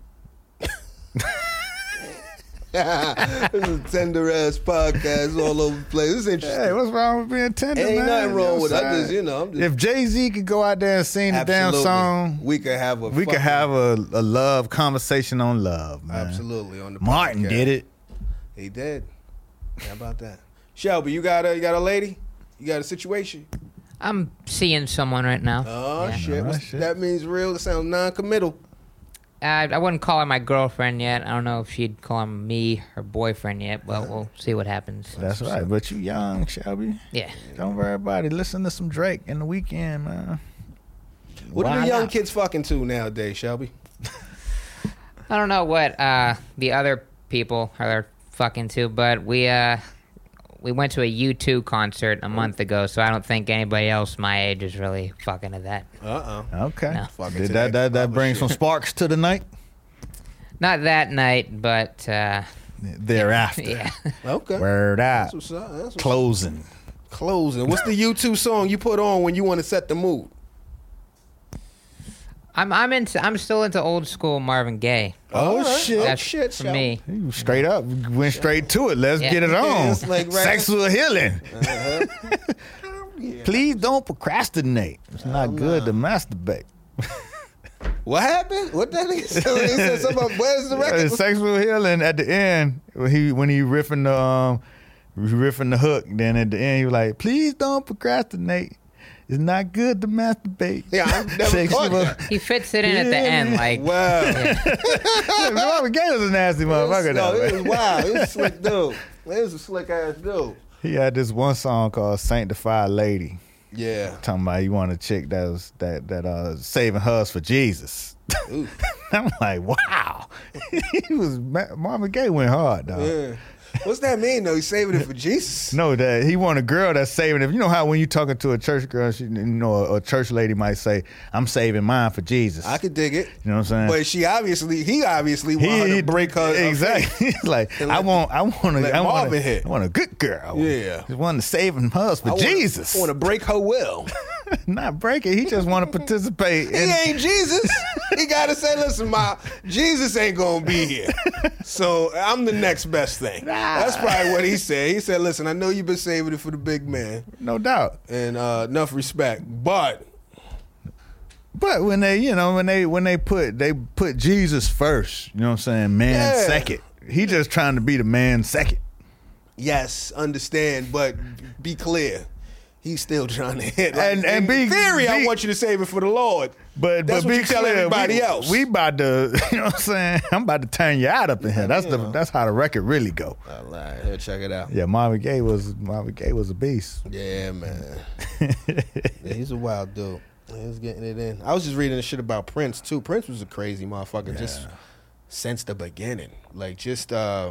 This is a tender ass podcast all over the place. This is interesting. Hey, what's wrong with being tender? Ain't nothing wrong with it. I'm just if Jay-Z could go out there and sing the damn song, we could have a love conversation on love, man. Absolutely on the Martin podcast. did it. He did. How about that? Shelby, you got a lady? You got a situation? I'm seeing someone right now. Oh shit. That means real. That sounds non-committal. I wouldn't call her my girlfriend yet. I don't know if she'd call me her boyfriend yet, but we'll see what happens. That's right. But you young, Shelby. Yeah. Don't worry about it. Listen to some Drake in the weekend, man. What are the young kids fucking to nowadays, Shelby? I don't know what the other people are fucking to, but we went to a U2 concert a month ago, so I don't think anybody else my age is really fucking to that. Okay. No. Did that bring some sparks to the night? Not that night, but thereafter. Yeah. Okay. Word out. That's what's Closing. What's the U2 song you put on when you want to set the mood? I'm still into old school Marvin Gaye. Oh right. shit! That's shit, for me. You straight up went straight to it. Let's get it on. It's like Sexual healing. Please don't procrastinate. It's not good to masturbate. What happened? What that nigga said? He said something about where's the record? Sexual healing at the end when he riffing the hook. Then at the end he was like, "Please don't procrastinate. It's not good to masturbate." Yeah, I've never caught that. He fits it in at the end, like. Wow. Marvin Gaye was a nasty motherfucker. It was wild. He was a slick dude. He was a slick ass dude. He had this one song called "Sanctified Lady." Yeah. Talking about you want a chick that was that saving hers for Jesus. I'm like, wow. Marvin Gaye went hard, dog. Yeah. What's that mean though? He's saving it for Jesus? No, that he want a girl that's saving it. You know how when you talking to a church girl, a church lady might say, "I'm saving mine for Jesus." I could dig it. You know what I'm saying? But he obviously wanted to break her. Exactly. He's like, I want a good girl. Yeah. Just want to saving hers for Jesus. I want to break her will. Not break it. He just want to participate. He ain't Jesus. He got to say, listen, Jesus ain't going to be here. So I'm the next best thing. That's probably what he said. He said, listen, I know you've been saving it for the big man. No doubt. And enough respect. But when they put Jesus first, you know what I'm saying? Man second. He just trying to be the man second. Yes, understand, but be clear. He's still trying to hit. And be theory, I want you to save it for the Lord. But that's what what be you tell clear, everybody else. We about to, you know what I'm saying? I'm about to turn you out up in here. That's how the record really go. All right, here, check it out. Yeah, Marvin Gaye was a beast. Yeah, man. Yeah, he's a wild dude. He was getting it in. I was just reading this shit about Prince too. Prince was a crazy motherfucker just since the beginning. Like just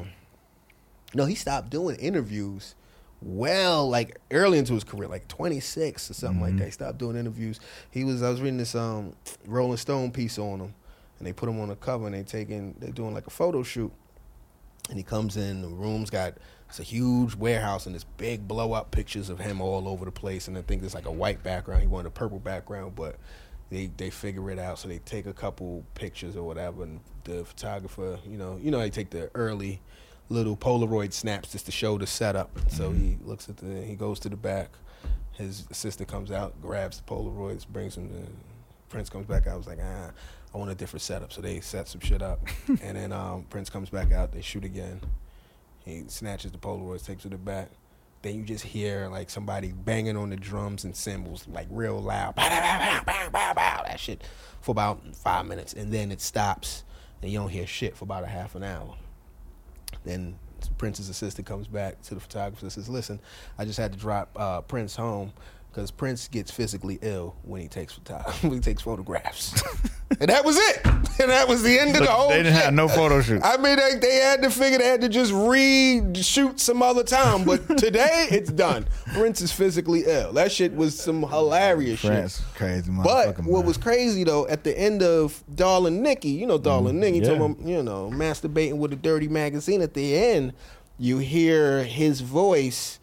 he stopped doing interviews like early into his career, like 26 or something like that. He stopped doing interviews. I was reading this Rolling Stone piece on him, and they put him on the cover, and they're doing like a photo shoot, and he comes in, the room's it's a huge warehouse and this big blow up pictures of him all over the place, and I think there's like a white background. He wanted a purple background, but they figure it out, so they take a couple pictures or whatever, and the photographer, they take the early little Polaroid snaps just to show the setup. So he looks he goes to the back. His assistant comes out, grabs the Polaroids, brings them to Prince. Comes back out. I was like, I want a different setup. So they set some shit up, and then Prince comes back out. They shoot again. He snatches the Polaroids, takes it to the back. then you just hear like somebody banging on the drums and cymbals like real loud. Bow, bow, bow, bow, bow, that shit for about 5 minutes, and then it stops and you don't hear shit for about a half an hour. Then Prince's assistant comes back to the photographer and says, listen, I just had to drop Prince home because Prince gets physically ill when he takes photographs. And that was it. And that was the end of the whole They didn't shit. have no photo shoot. I mean, they had to figure they had to just reshoot some other time. But today, it's done. Prince is physically ill. That shit was some hilarious Prince, shit. crazy But motherfucker. what was crazy, though, at the end of Darling Nikki, you know Darling Nikki, yeah. talking about, masturbating with a dirty magazine. At the end, you hear his voice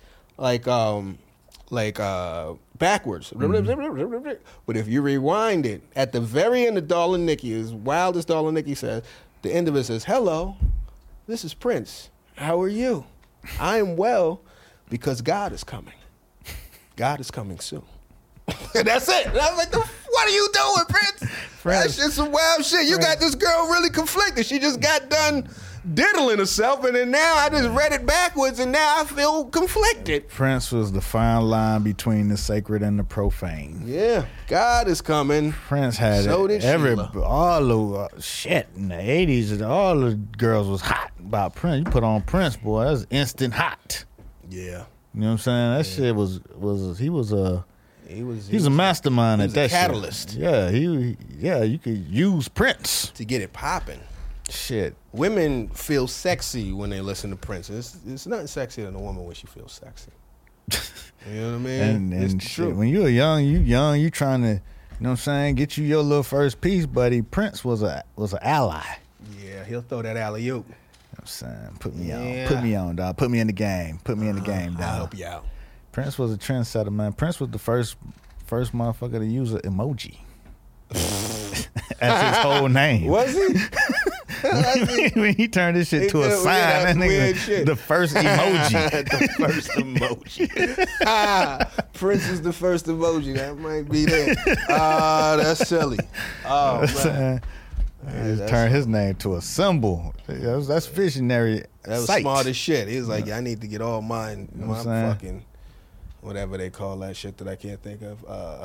backwards. But if you rewind it, at the very end of Darling Nikki, as wild as Darling Nikki says, the end of it says, hello, this is Prince. How are you? I am well because God is coming. God is coming soon. And that's it. And I was like, what are you doing, Prince? That shit's some wild shit. You got this girl really conflicted. She just got done diddling herself, and then now I just read it backwards, and now I feel conflicted. Prince was the fine line between the sacred and the profane. Yeah, God is coming. Prince had So did Sheila. all the shit in the 80s. All the girls was hot about Prince. You put on Prince, boy, that's instant hot. Yeah, You know what I'm saying? That shit was he was a he's a mastermind he at was a that catalyst. shit. Yeah, you could use Prince. to get it popping. Shit. Women feel sexy when they listen to Prince. It's nothing sexier than a woman when she feels sexy. You know what I mean? And It's shit, true. when you're young, you trying to, you know what I'm saying, get you your little first piece, buddy. Prince was an ally. Yeah, he'll throw that alley-oop. You know what I'm saying? Put me Yeah. on, dog. Put me in the game. Put me in the game, I'll dog. help you out. Prince was a trendsetter, man. Prince was the first motherfucker to use an emoji as his whole name. Was he? When he turned this shit to a sign, that weird nigga, shit. the first emoji. The first emoji. Prince is the first emoji. That might be there. That's silly. Oh, man. He turned his name to a symbol. That's visionary. That was sight. smart as shit. He was like, I need to get all mine, know my what I'm saying? fucking, whatever they call that shit that I can't think of.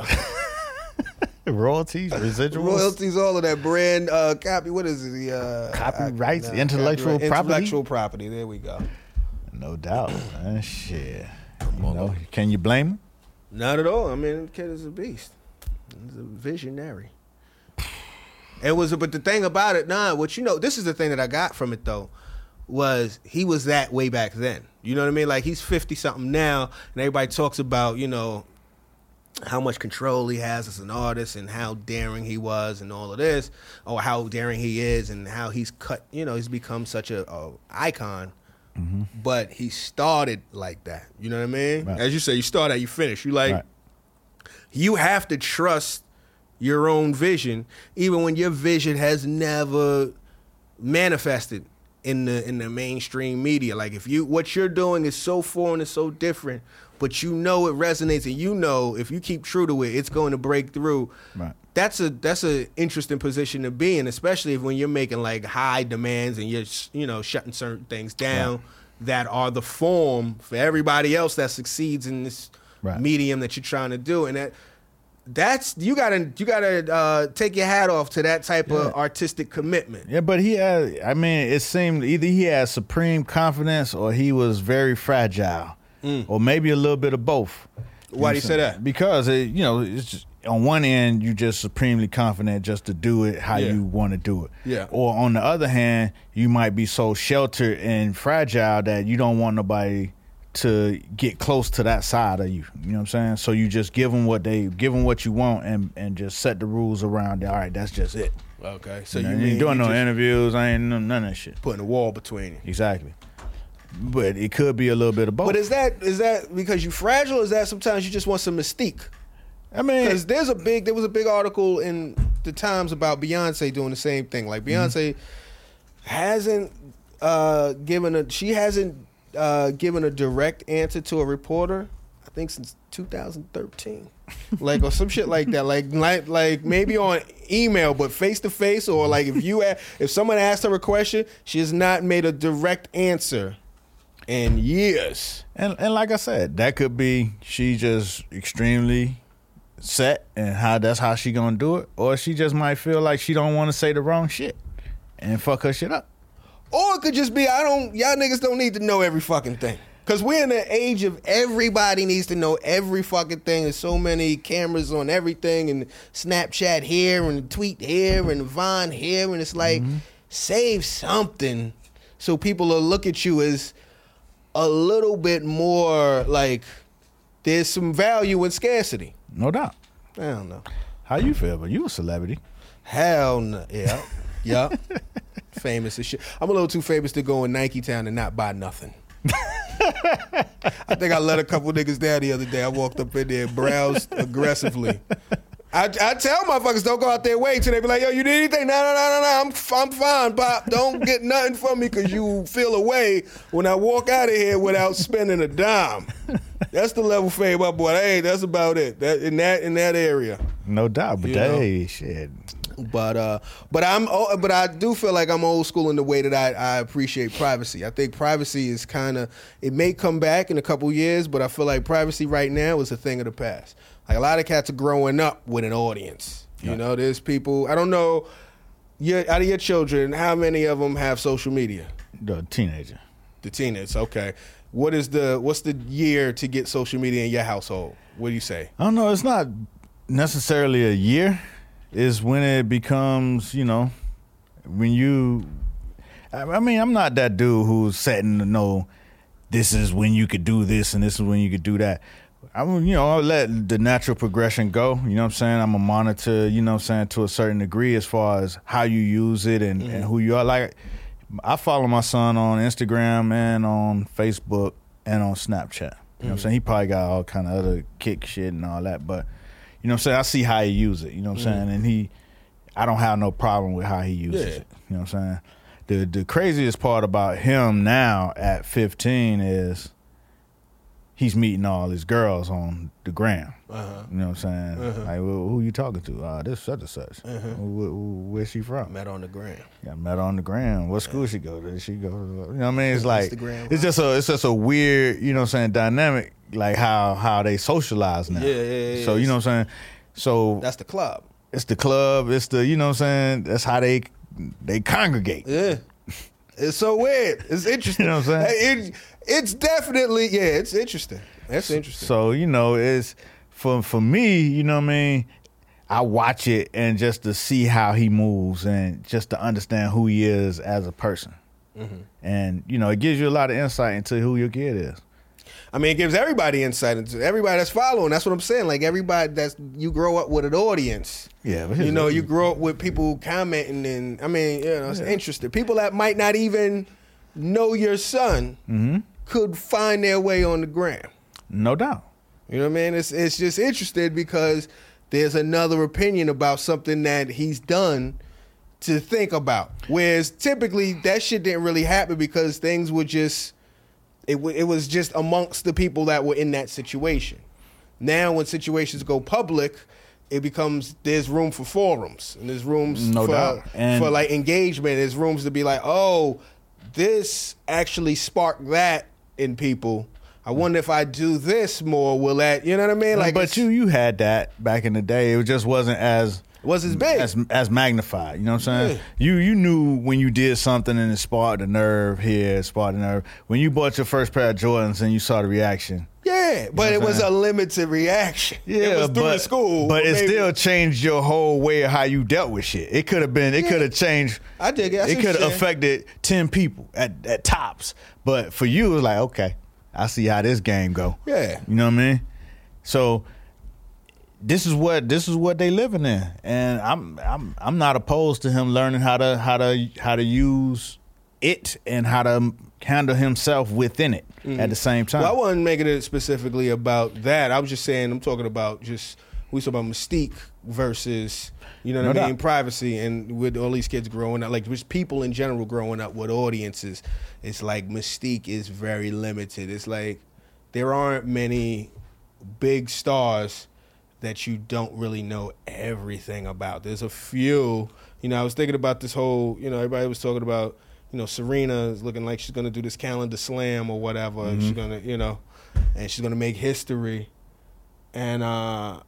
Royalties, residuals, Royalties, all of that brand copy. What is it? The Copyrights, intellectual property? Intellectual property. There we go. No doubt, man. Shit. You know, can you blame him? Not at all. I mean, the kid is a beast. He's a visionary. But the thing about it, this is the thing that I got from it though, was he was that way back then. You know what I mean? Like he's 50 something now, and everybody talks about, how much control he has as an artist and how daring he was and all of this, or how daring he is and how he's he's become such a icon. Mm-hmm. But he started like that. You know what I mean? Right. As you say, you start out, you finish. Right. You have to trust your own vision, even when your vision has never manifested in the mainstream media. Like what you're doing is so foreign and so different, but it resonates, and if you keep true to it, it's going to break through. Right. That's a interesting position to be in, especially when you're making like high demands and you're shutting certain things down that are the form for everybody else that succeeds in this medium that you're trying to do, and that's you gotta take your hat off to that type of artistic commitment. Yeah, but it seemed either he had supreme confidence or he was very fragile, or maybe a little bit of both. Why do you say that? Because it's just, on one end you're just supremely confident just to do it how you want to do it. Yeah. Or on the other hand, you might be so sheltered and fragile that you don't want nobody to get close to that side of you. You know what I'm saying? So you just give them what you want and just set the rules around it. All right, that's just it. Okay, so you ain't doing no interviews. I ain't none of that shit. Putting a wall between you. Exactly. But it could be a little bit of both. But is that because you fragile? Or is that sometimes you just want some mystique? I mean, because there was a big article in the Times about Beyonce doing the same thing. Like Beyonce hasn't given a direct answer to a reporter, I think, since 2013, like, or some shit like that. Like maybe on email, but face to face, or like if someone asked her a question, she has not made a direct answer in years. And like I said, that could be she just extremely set and that's how she gonna do it, or she just might feel like she don't want to say the wrong shit and fuck her shit up. Or it could just be y'all niggas don't need to know every fucking thing. Cause we're in an age of everybody needs to know every fucking thing. There's so many cameras on everything, and Snapchat here and tweet here and Vine here, and it's like save something so people will look at you as a little bit more like there's some value in scarcity. No doubt. I don't know. How you feel? But you a celebrity. Hell no. Yeah. Yeah. Famous as shit. I'm a little too famous to go in Nike Town and not buy nothing. I think I let a couple niggas down the other day. I walked up in there and browsed aggressively. I tell motherfuckers don't go out their way till they be like, yo, you need anything? No, I'm fine, Pop. Don't get nothing from me because you feel away when I walk out of here without spending a dime. That's the level fame up, boy. Hey, that's about it. In that area. No doubt, but hey, shit. But I do feel like I'm old school in the way that I appreciate privacy. I think privacy is it may come back in a couple years, but I feel like privacy right now is a thing of the past. Like a lot of cats are growing up with an audience. Yeah. You know, there's people, I don't know, out of your children, how many of them have social media? The teenager. The teenagers, okay. What's the year to get social media in your household? What do you say? I don't know, it's not necessarily a year. Is when it becomes, when you, I mean, I'm not that dude who's setting to know this is when you could do this and this is when you could do that. I'll let the natural progression go. You know what I'm saying? I'm a monitor, to a certain degree as far as how you use it and who you are. Like, I follow my son on Instagram and on Facebook and on Snapchat. You know what I'm saying? He probably got all kind of other kick shit and all that, but you know what I'm saying? I see how he use it, you know what I'm saying? And I don't have no problem with how he uses it. You know what I'm saying? The craziest part about him now at 15 is he's meeting all his girls on the gram. You know what I'm saying? Like, well, who you talking to? This such and such. Where's she from? Met on the gram. Yeah, met on the gram. What school she go to? Did she go to, you know what I mean? It's like, it's just a weird, you know what I'm saying, dynamic, like how they socialize now. Yeah. So, you know what I'm saying? So that's the club. It's the club. It's the, you know what I'm saying? That's how they congregate. Yeah. It's so weird. It's interesting. You know what I'm saying? It's definitely, it's interesting. That's interesting. So, it's for me, you know what I mean? I watch it and just to see how he moves and just to understand who he is as a person. And, it gives you a lot of insight into who your kid is. I mean, it gives everybody insight into everybody that's following. That's what I'm saying. Like everybody you grow up with an audience. Yeah, but you grow up with people commenting, and I mean, it's interesting. People that might not even know your son could find their way on the gram. No doubt. You know what I mean? It's just interesting because there's another opinion about something that he's done to think about. Whereas typically that shit didn't really happen because things were just. It was just amongst the people that were in that situation. Now, when situations go public, it becomes there's room for forums and there's rooms for like engagement. There's rooms to be like, oh, this actually sparked that in people. I wonder if I do this more, will that? You know what I mean? Like, but you had that back in the day. It just wasn't as. Was as big as magnified, you know what I'm saying? Yeah. You knew when you did something and it sparked the nerve here, sparked the nerve. When you bought your first pair of Jordans and you saw the reaction. Yeah, but it was a limited reaction. Yeah, it was through the school. But it still changed your whole way of how you dealt with shit. It could have been, it could have changed. I dig it. It could have affected 10 people at tops. But for you, it was like, okay, I see how this game go. Yeah. You know what I mean? So this is what they living in, and I'm not opposed to him learning how to use it and how to handle himself within it at the same time. Well, I wasn't making it specifically about that. I was just saying we talking about mystique versus privacy, and with all these kids growing up, like just people in general growing up with audiences, it's like mystique is very limited. It's like there aren't many big stars that you don't really know everything about. There's a few, I was thinking about this whole, everybody was talking about, Serena is looking like she's gonna do this calendar slam or whatever, and she's gonna, and she's gonna make history. And I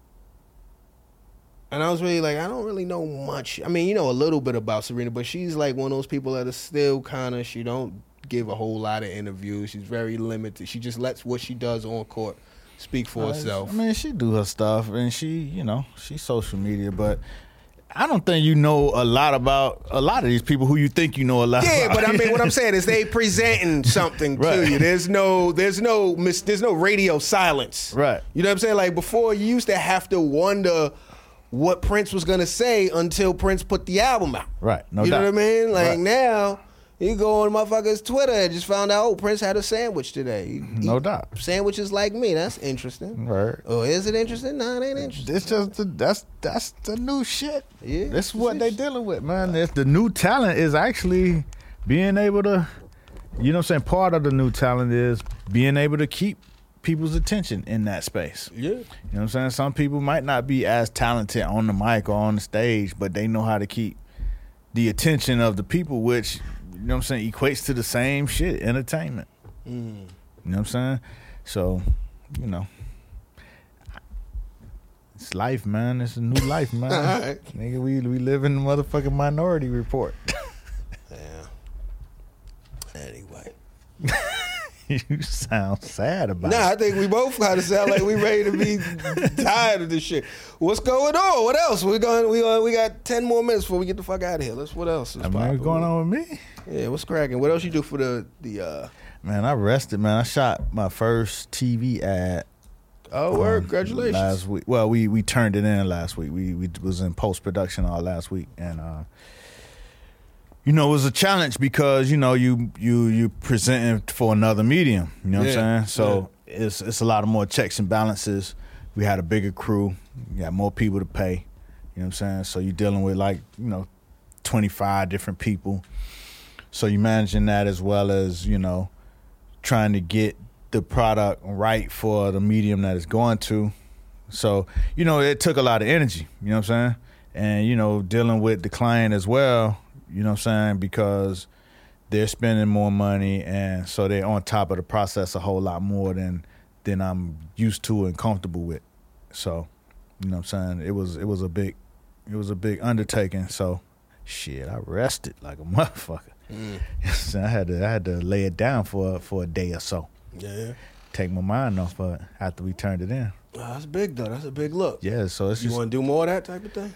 was really like, I don't really know much. I mean, a little bit about Serena, but she's like one of those people that is still she don't give a whole lot of interviews. She's very limited. She just lets what she does on court speak for herself. I mean, she do her stuff, and she's social media, but I don't think you know a lot about a lot of these people who you think you know a lot about. Yeah, but I mean, what I'm saying is they presenting something to you. There's no radio silence. Right. You know what I'm saying? Like before, you used to have to wonder what Prince was gonna say until Prince put the album out. Right. No doubt. You know what I mean? Like right. Now, you go on motherfucker's Twitter and just found out, Prince had a sandwich today. No doubt. Sandwiches like me. That's interesting. Right. Oh, is it interesting? No, it ain't interesting. It's just that's the new shit. Yeah. That's what they dealing with, man. If the new talent is actually being able to, you know what I'm saying? Part of the new talent is being able to keep people's attention in that space. Yeah. You know what I'm saying? Some people might not be as talented on the mic or on the stage, but they know how to keep the attention of the people, which, you know what I'm saying, equates to the same shit, entertainment. You know what I'm saying? So, it's life, man. It's a new life, man. All right. Nigga, we live in the motherfucking Minority Report. Yeah. Anyway. You sound sad about Nah, it. I think we both kind of sound like we ready to be tired of this shit. What's going on? What else? We got 10 more minutes before we get the fuck out of here. What else is popping? What's going on with me? Yeah, what's cracking? What else you do for the Man, I rested, man. I shot my first TV ad. Oh, word. Congratulations. Last week. Well, we turned it in last week. We was in post-production all last week. And, it was a challenge because, you presenting for another medium. You know what I'm saying? So it's a lot of more checks and balances. We had a bigger crew. You got more people to pay. You know what I'm saying? So you're dealing with 25 different people. So you managing that as well as, trying to get the product right for the medium that it's going to. So, it took a lot of energy, you know what I'm saying? And, dealing with the client as well, you know what I'm saying, because they're spending more money, and so they're on top of the process a whole lot more than I'm used to and comfortable with. So, you know what I'm saying, it was a big undertaking. So, shit, I rested like a motherfucker. So I had to lay it down for a day or so. Yeah. Take my mind off of it after we turned it in. Oh, that's big though. That's a big look. Yeah, so it's you want to do more of that type of thing?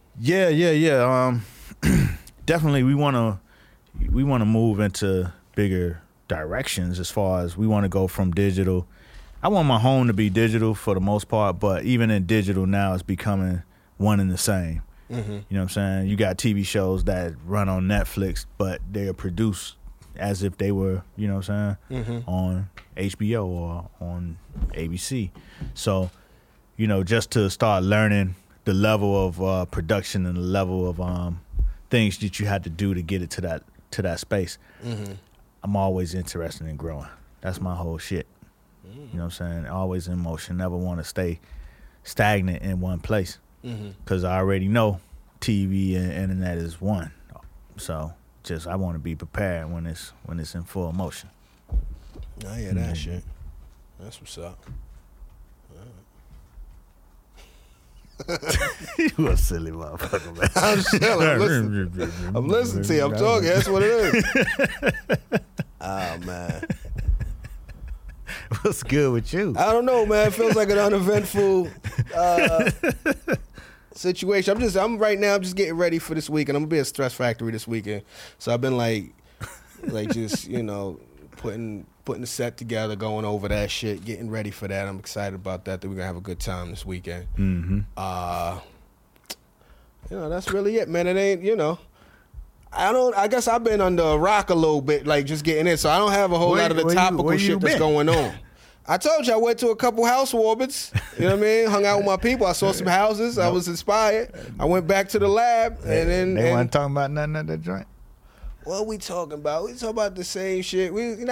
Yeah. Definitely, we want to move into bigger directions as far as we want to go from digital. I want my home to be digital for the most part, but even in digital now, it's becoming one and the same. Mm-hmm. You know what I'm saying? You got TV shows that run on Netflix, but they are produced as if they were, you know what I'm saying, on HBO or on ABC. So, just to start learning the level of production and the level of things that you had to do to get it to that space. I'm always interested in growing. That's my whole shit. You know what I'm saying? Always in motion. Never want to stay stagnant in one place. Because I already know TV and internet is one. So I want to be prepared when it's in full motion. I hear that shit. That's what's up. You a silly motherfucker, man. I'm chilling. I'm listening to you. I'm talking. That's what it is. Oh, man. What's good with you? I don't know, man. It feels like an uneventful situation. I'm right now. I'm just getting ready for this weekend. I'm gonna be at Stress Factory this weekend. So I've been like just putting the set together, going over that shit, getting ready for that. I'm excited about that. That we're gonna have a good time this weekend. That's really it, man. It ain't, I guess I've been under a rock a little bit, like just getting in. So I don't have a whole lot of the topical shit that's going on. I told you I went to a couple housewarmings. You know what I mean? Hung out with my people. I saw some houses. I was inspired. I went back to the lab, and then they weren't talking about nothing at that joint. What we talking about? We talking about the same shit.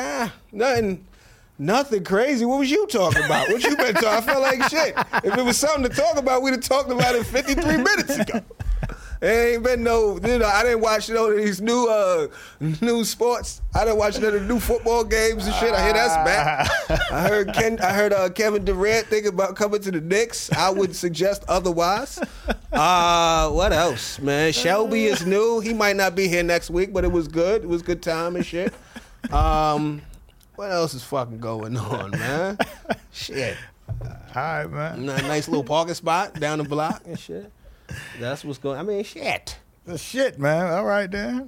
Nothing crazy. What was you talking about? What you been talking? I felt like shit. If it was something to talk about, we'd have talked about it 53 minutes ago. There ain't been no, I didn't watch none of these new sports. I didn't watch none of the new football games and shit. I hear that's back. I heard Kevin Durant thinking about coming to the Knicks. I would suggest otherwise. What else, man? Shelby is new. He might not be here next week, but it was good. It was good time and shit. What else is fucking going on, man? Shit. All right, man. Nice little parking spot down the block and shit. That's what's going on. I mean, shit. Shit, man. All right, then.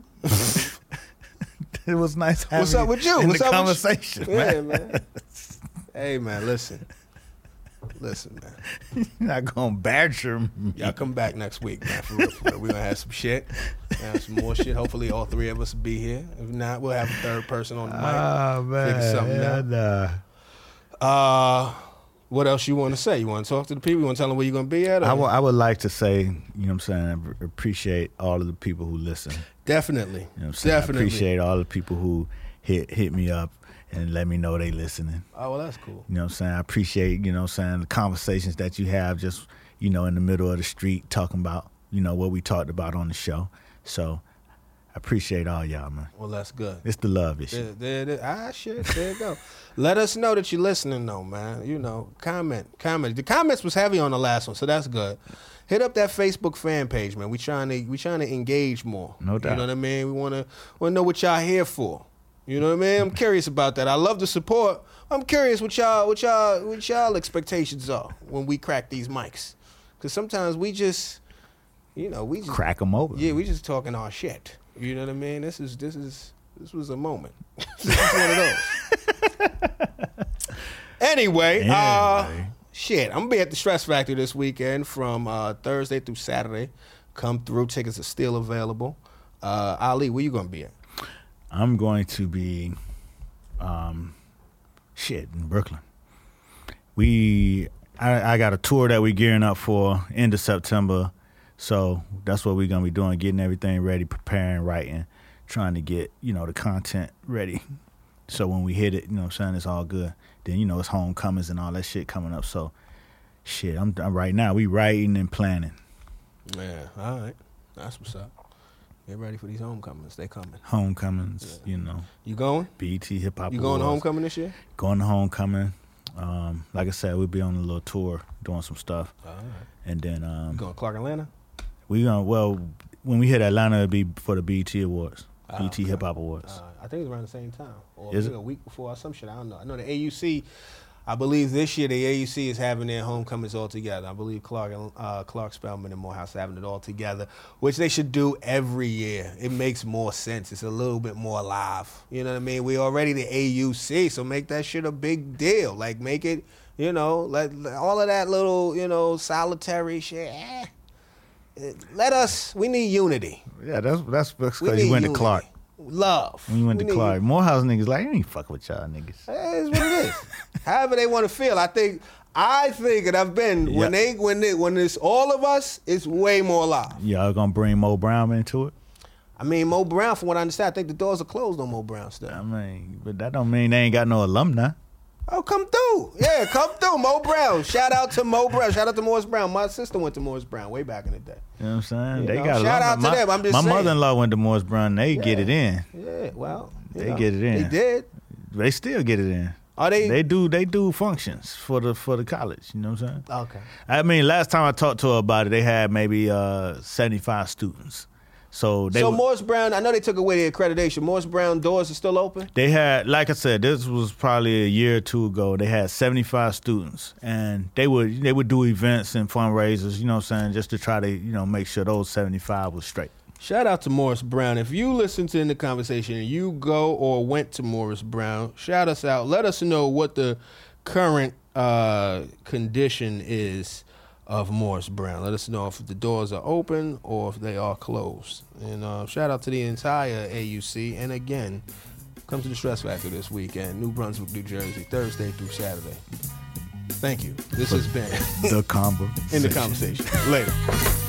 It was nice having What's up with you? in What's the up conversation, with you? man. Yeah, man. Hey, man, listen, man. You're not going to badger me. Y'all come back next week, man. For real. We're going to have some shit. Have some more shit. Hopefully all three of us will be here. If not, we'll have a third person on the mic. Oh, man. Figure something out. What else you want to say? You want to talk to the people? You want to tell them where you're going to be at? I would like to say, you know what I'm saying, I appreciate all of the people who listen. Definitely. You know what I'm saying? Definitely. I appreciate all the people who hit me up and let me know they listening. Oh, well, that's cool. You know what I'm saying? I appreciate, you know what I'm saying, the conversations that you have just, in the middle of the street talking about, what we talked about on the show. So I appreciate all y'all, man. Well, that's good. It's the love issue. Shit. There you go. Let us know that you're listening, though, man. Comment. The comments was heavy on the last one, so that's good. Hit up that Facebook fan page, man. We trying to engage more. No doubt. You know what I mean? We want to know what y'all here for. You know what I mean? I'm curious about that. I love the support. I'm curious what y'all expectations are when we crack these mics, because sometimes we just crack them open. Yeah, we just talking our shit. You know what I mean? This was a moment. This is one of those. Anyway, shit. I'm gonna be at the Stress Factory this weekend from Thursday through Saturday. Come through. Tickets are still available. Ali, where you gonna be at? I'm going to be, in Brooklyn. I got a tour that we gearing up for end of September. So that's what we're going to be doing, getting everything ready, preparing, writing, trying to get, the content ready. So when we hit it, you know what I'm saying, it's all good. Then, it's homecomings and all that shit coming up. So, I'm right now, we writing and planning. Yeah, all right. That's what's up. Get ready for these homecomings. They coming. Homecomings, You going? BET Hip Hop You going to Awards. homecoming this year? Going to homecoming. Like I said, we'll be on a little tour doing some stuff. All right. And then You going to Clark, Atlanta? When we hit Atlanta, it'll be for the BET Awards. BET Hip Hop Awards. I think it's around the same time. Or Is maybe a week before or some shit. I don't know. I know the AUC, I believe this year the AUC is having their homecomings all together. I believe Clark Spellman and Morehouse are having it all together, which they should do every year. It makes more sense. It's a little bit more alive. You know what I mean? We already the AUC, so make that shit a big deal. Like, make it, let all of that little, solitary shit. We need unity. Yeah, that's because We you need went to unity. Clark. Love. When you went to Clark. Morehouse niggas like, you ain't fucking with y'all niggas. It's what it is. However they want to feel. I think, and I've been, when it's all of us, it's way more alive. Y'all gonna bring Mo Brown into it? I mean, Mo Brown, from what I understand, I think the doors are closed on Mo Brown stuff. I mean, but that don't mean they ain't got no alumni. Oh, come through. Yeah, come through. Mo Brown. Shout out to Mo Brown. Shout out to Morris Brown. My sister went to Morris Brown way back in the day. You know what I'm saying? You know, shout out to them. I'm just my saying. mother-in-law went to Morris Brown. They get it in. Yeah, well. They get it in. They did. They still get it in. Are they? They do functions for the college. You know what I'm saying? Okay. I mean, last time I talked to her about it, they had maybe 75 students. So Morris Brown, I know they took away the accreditation. Morris Brown doors are still open? They had, like I said, this was probably a year or two ago. They had 75 students, and they would do events and fundraisers, you know what I'm saying, just to try to, make sure those 75 was straight. Shout out to Morris Brown. If you listen to In the Conversation and you go or went to Morris Brown, shout us out. Let us know what the current condition is of Morris Brown. Let us know if the doors are open or if they are closed. And shout out to the entire AUC. And again, come to the Stress Factor this weekend, New Brunswick, New Jersey, Thursday through Saturday. Thank you. This has been The Convo. In the Conversation. Later.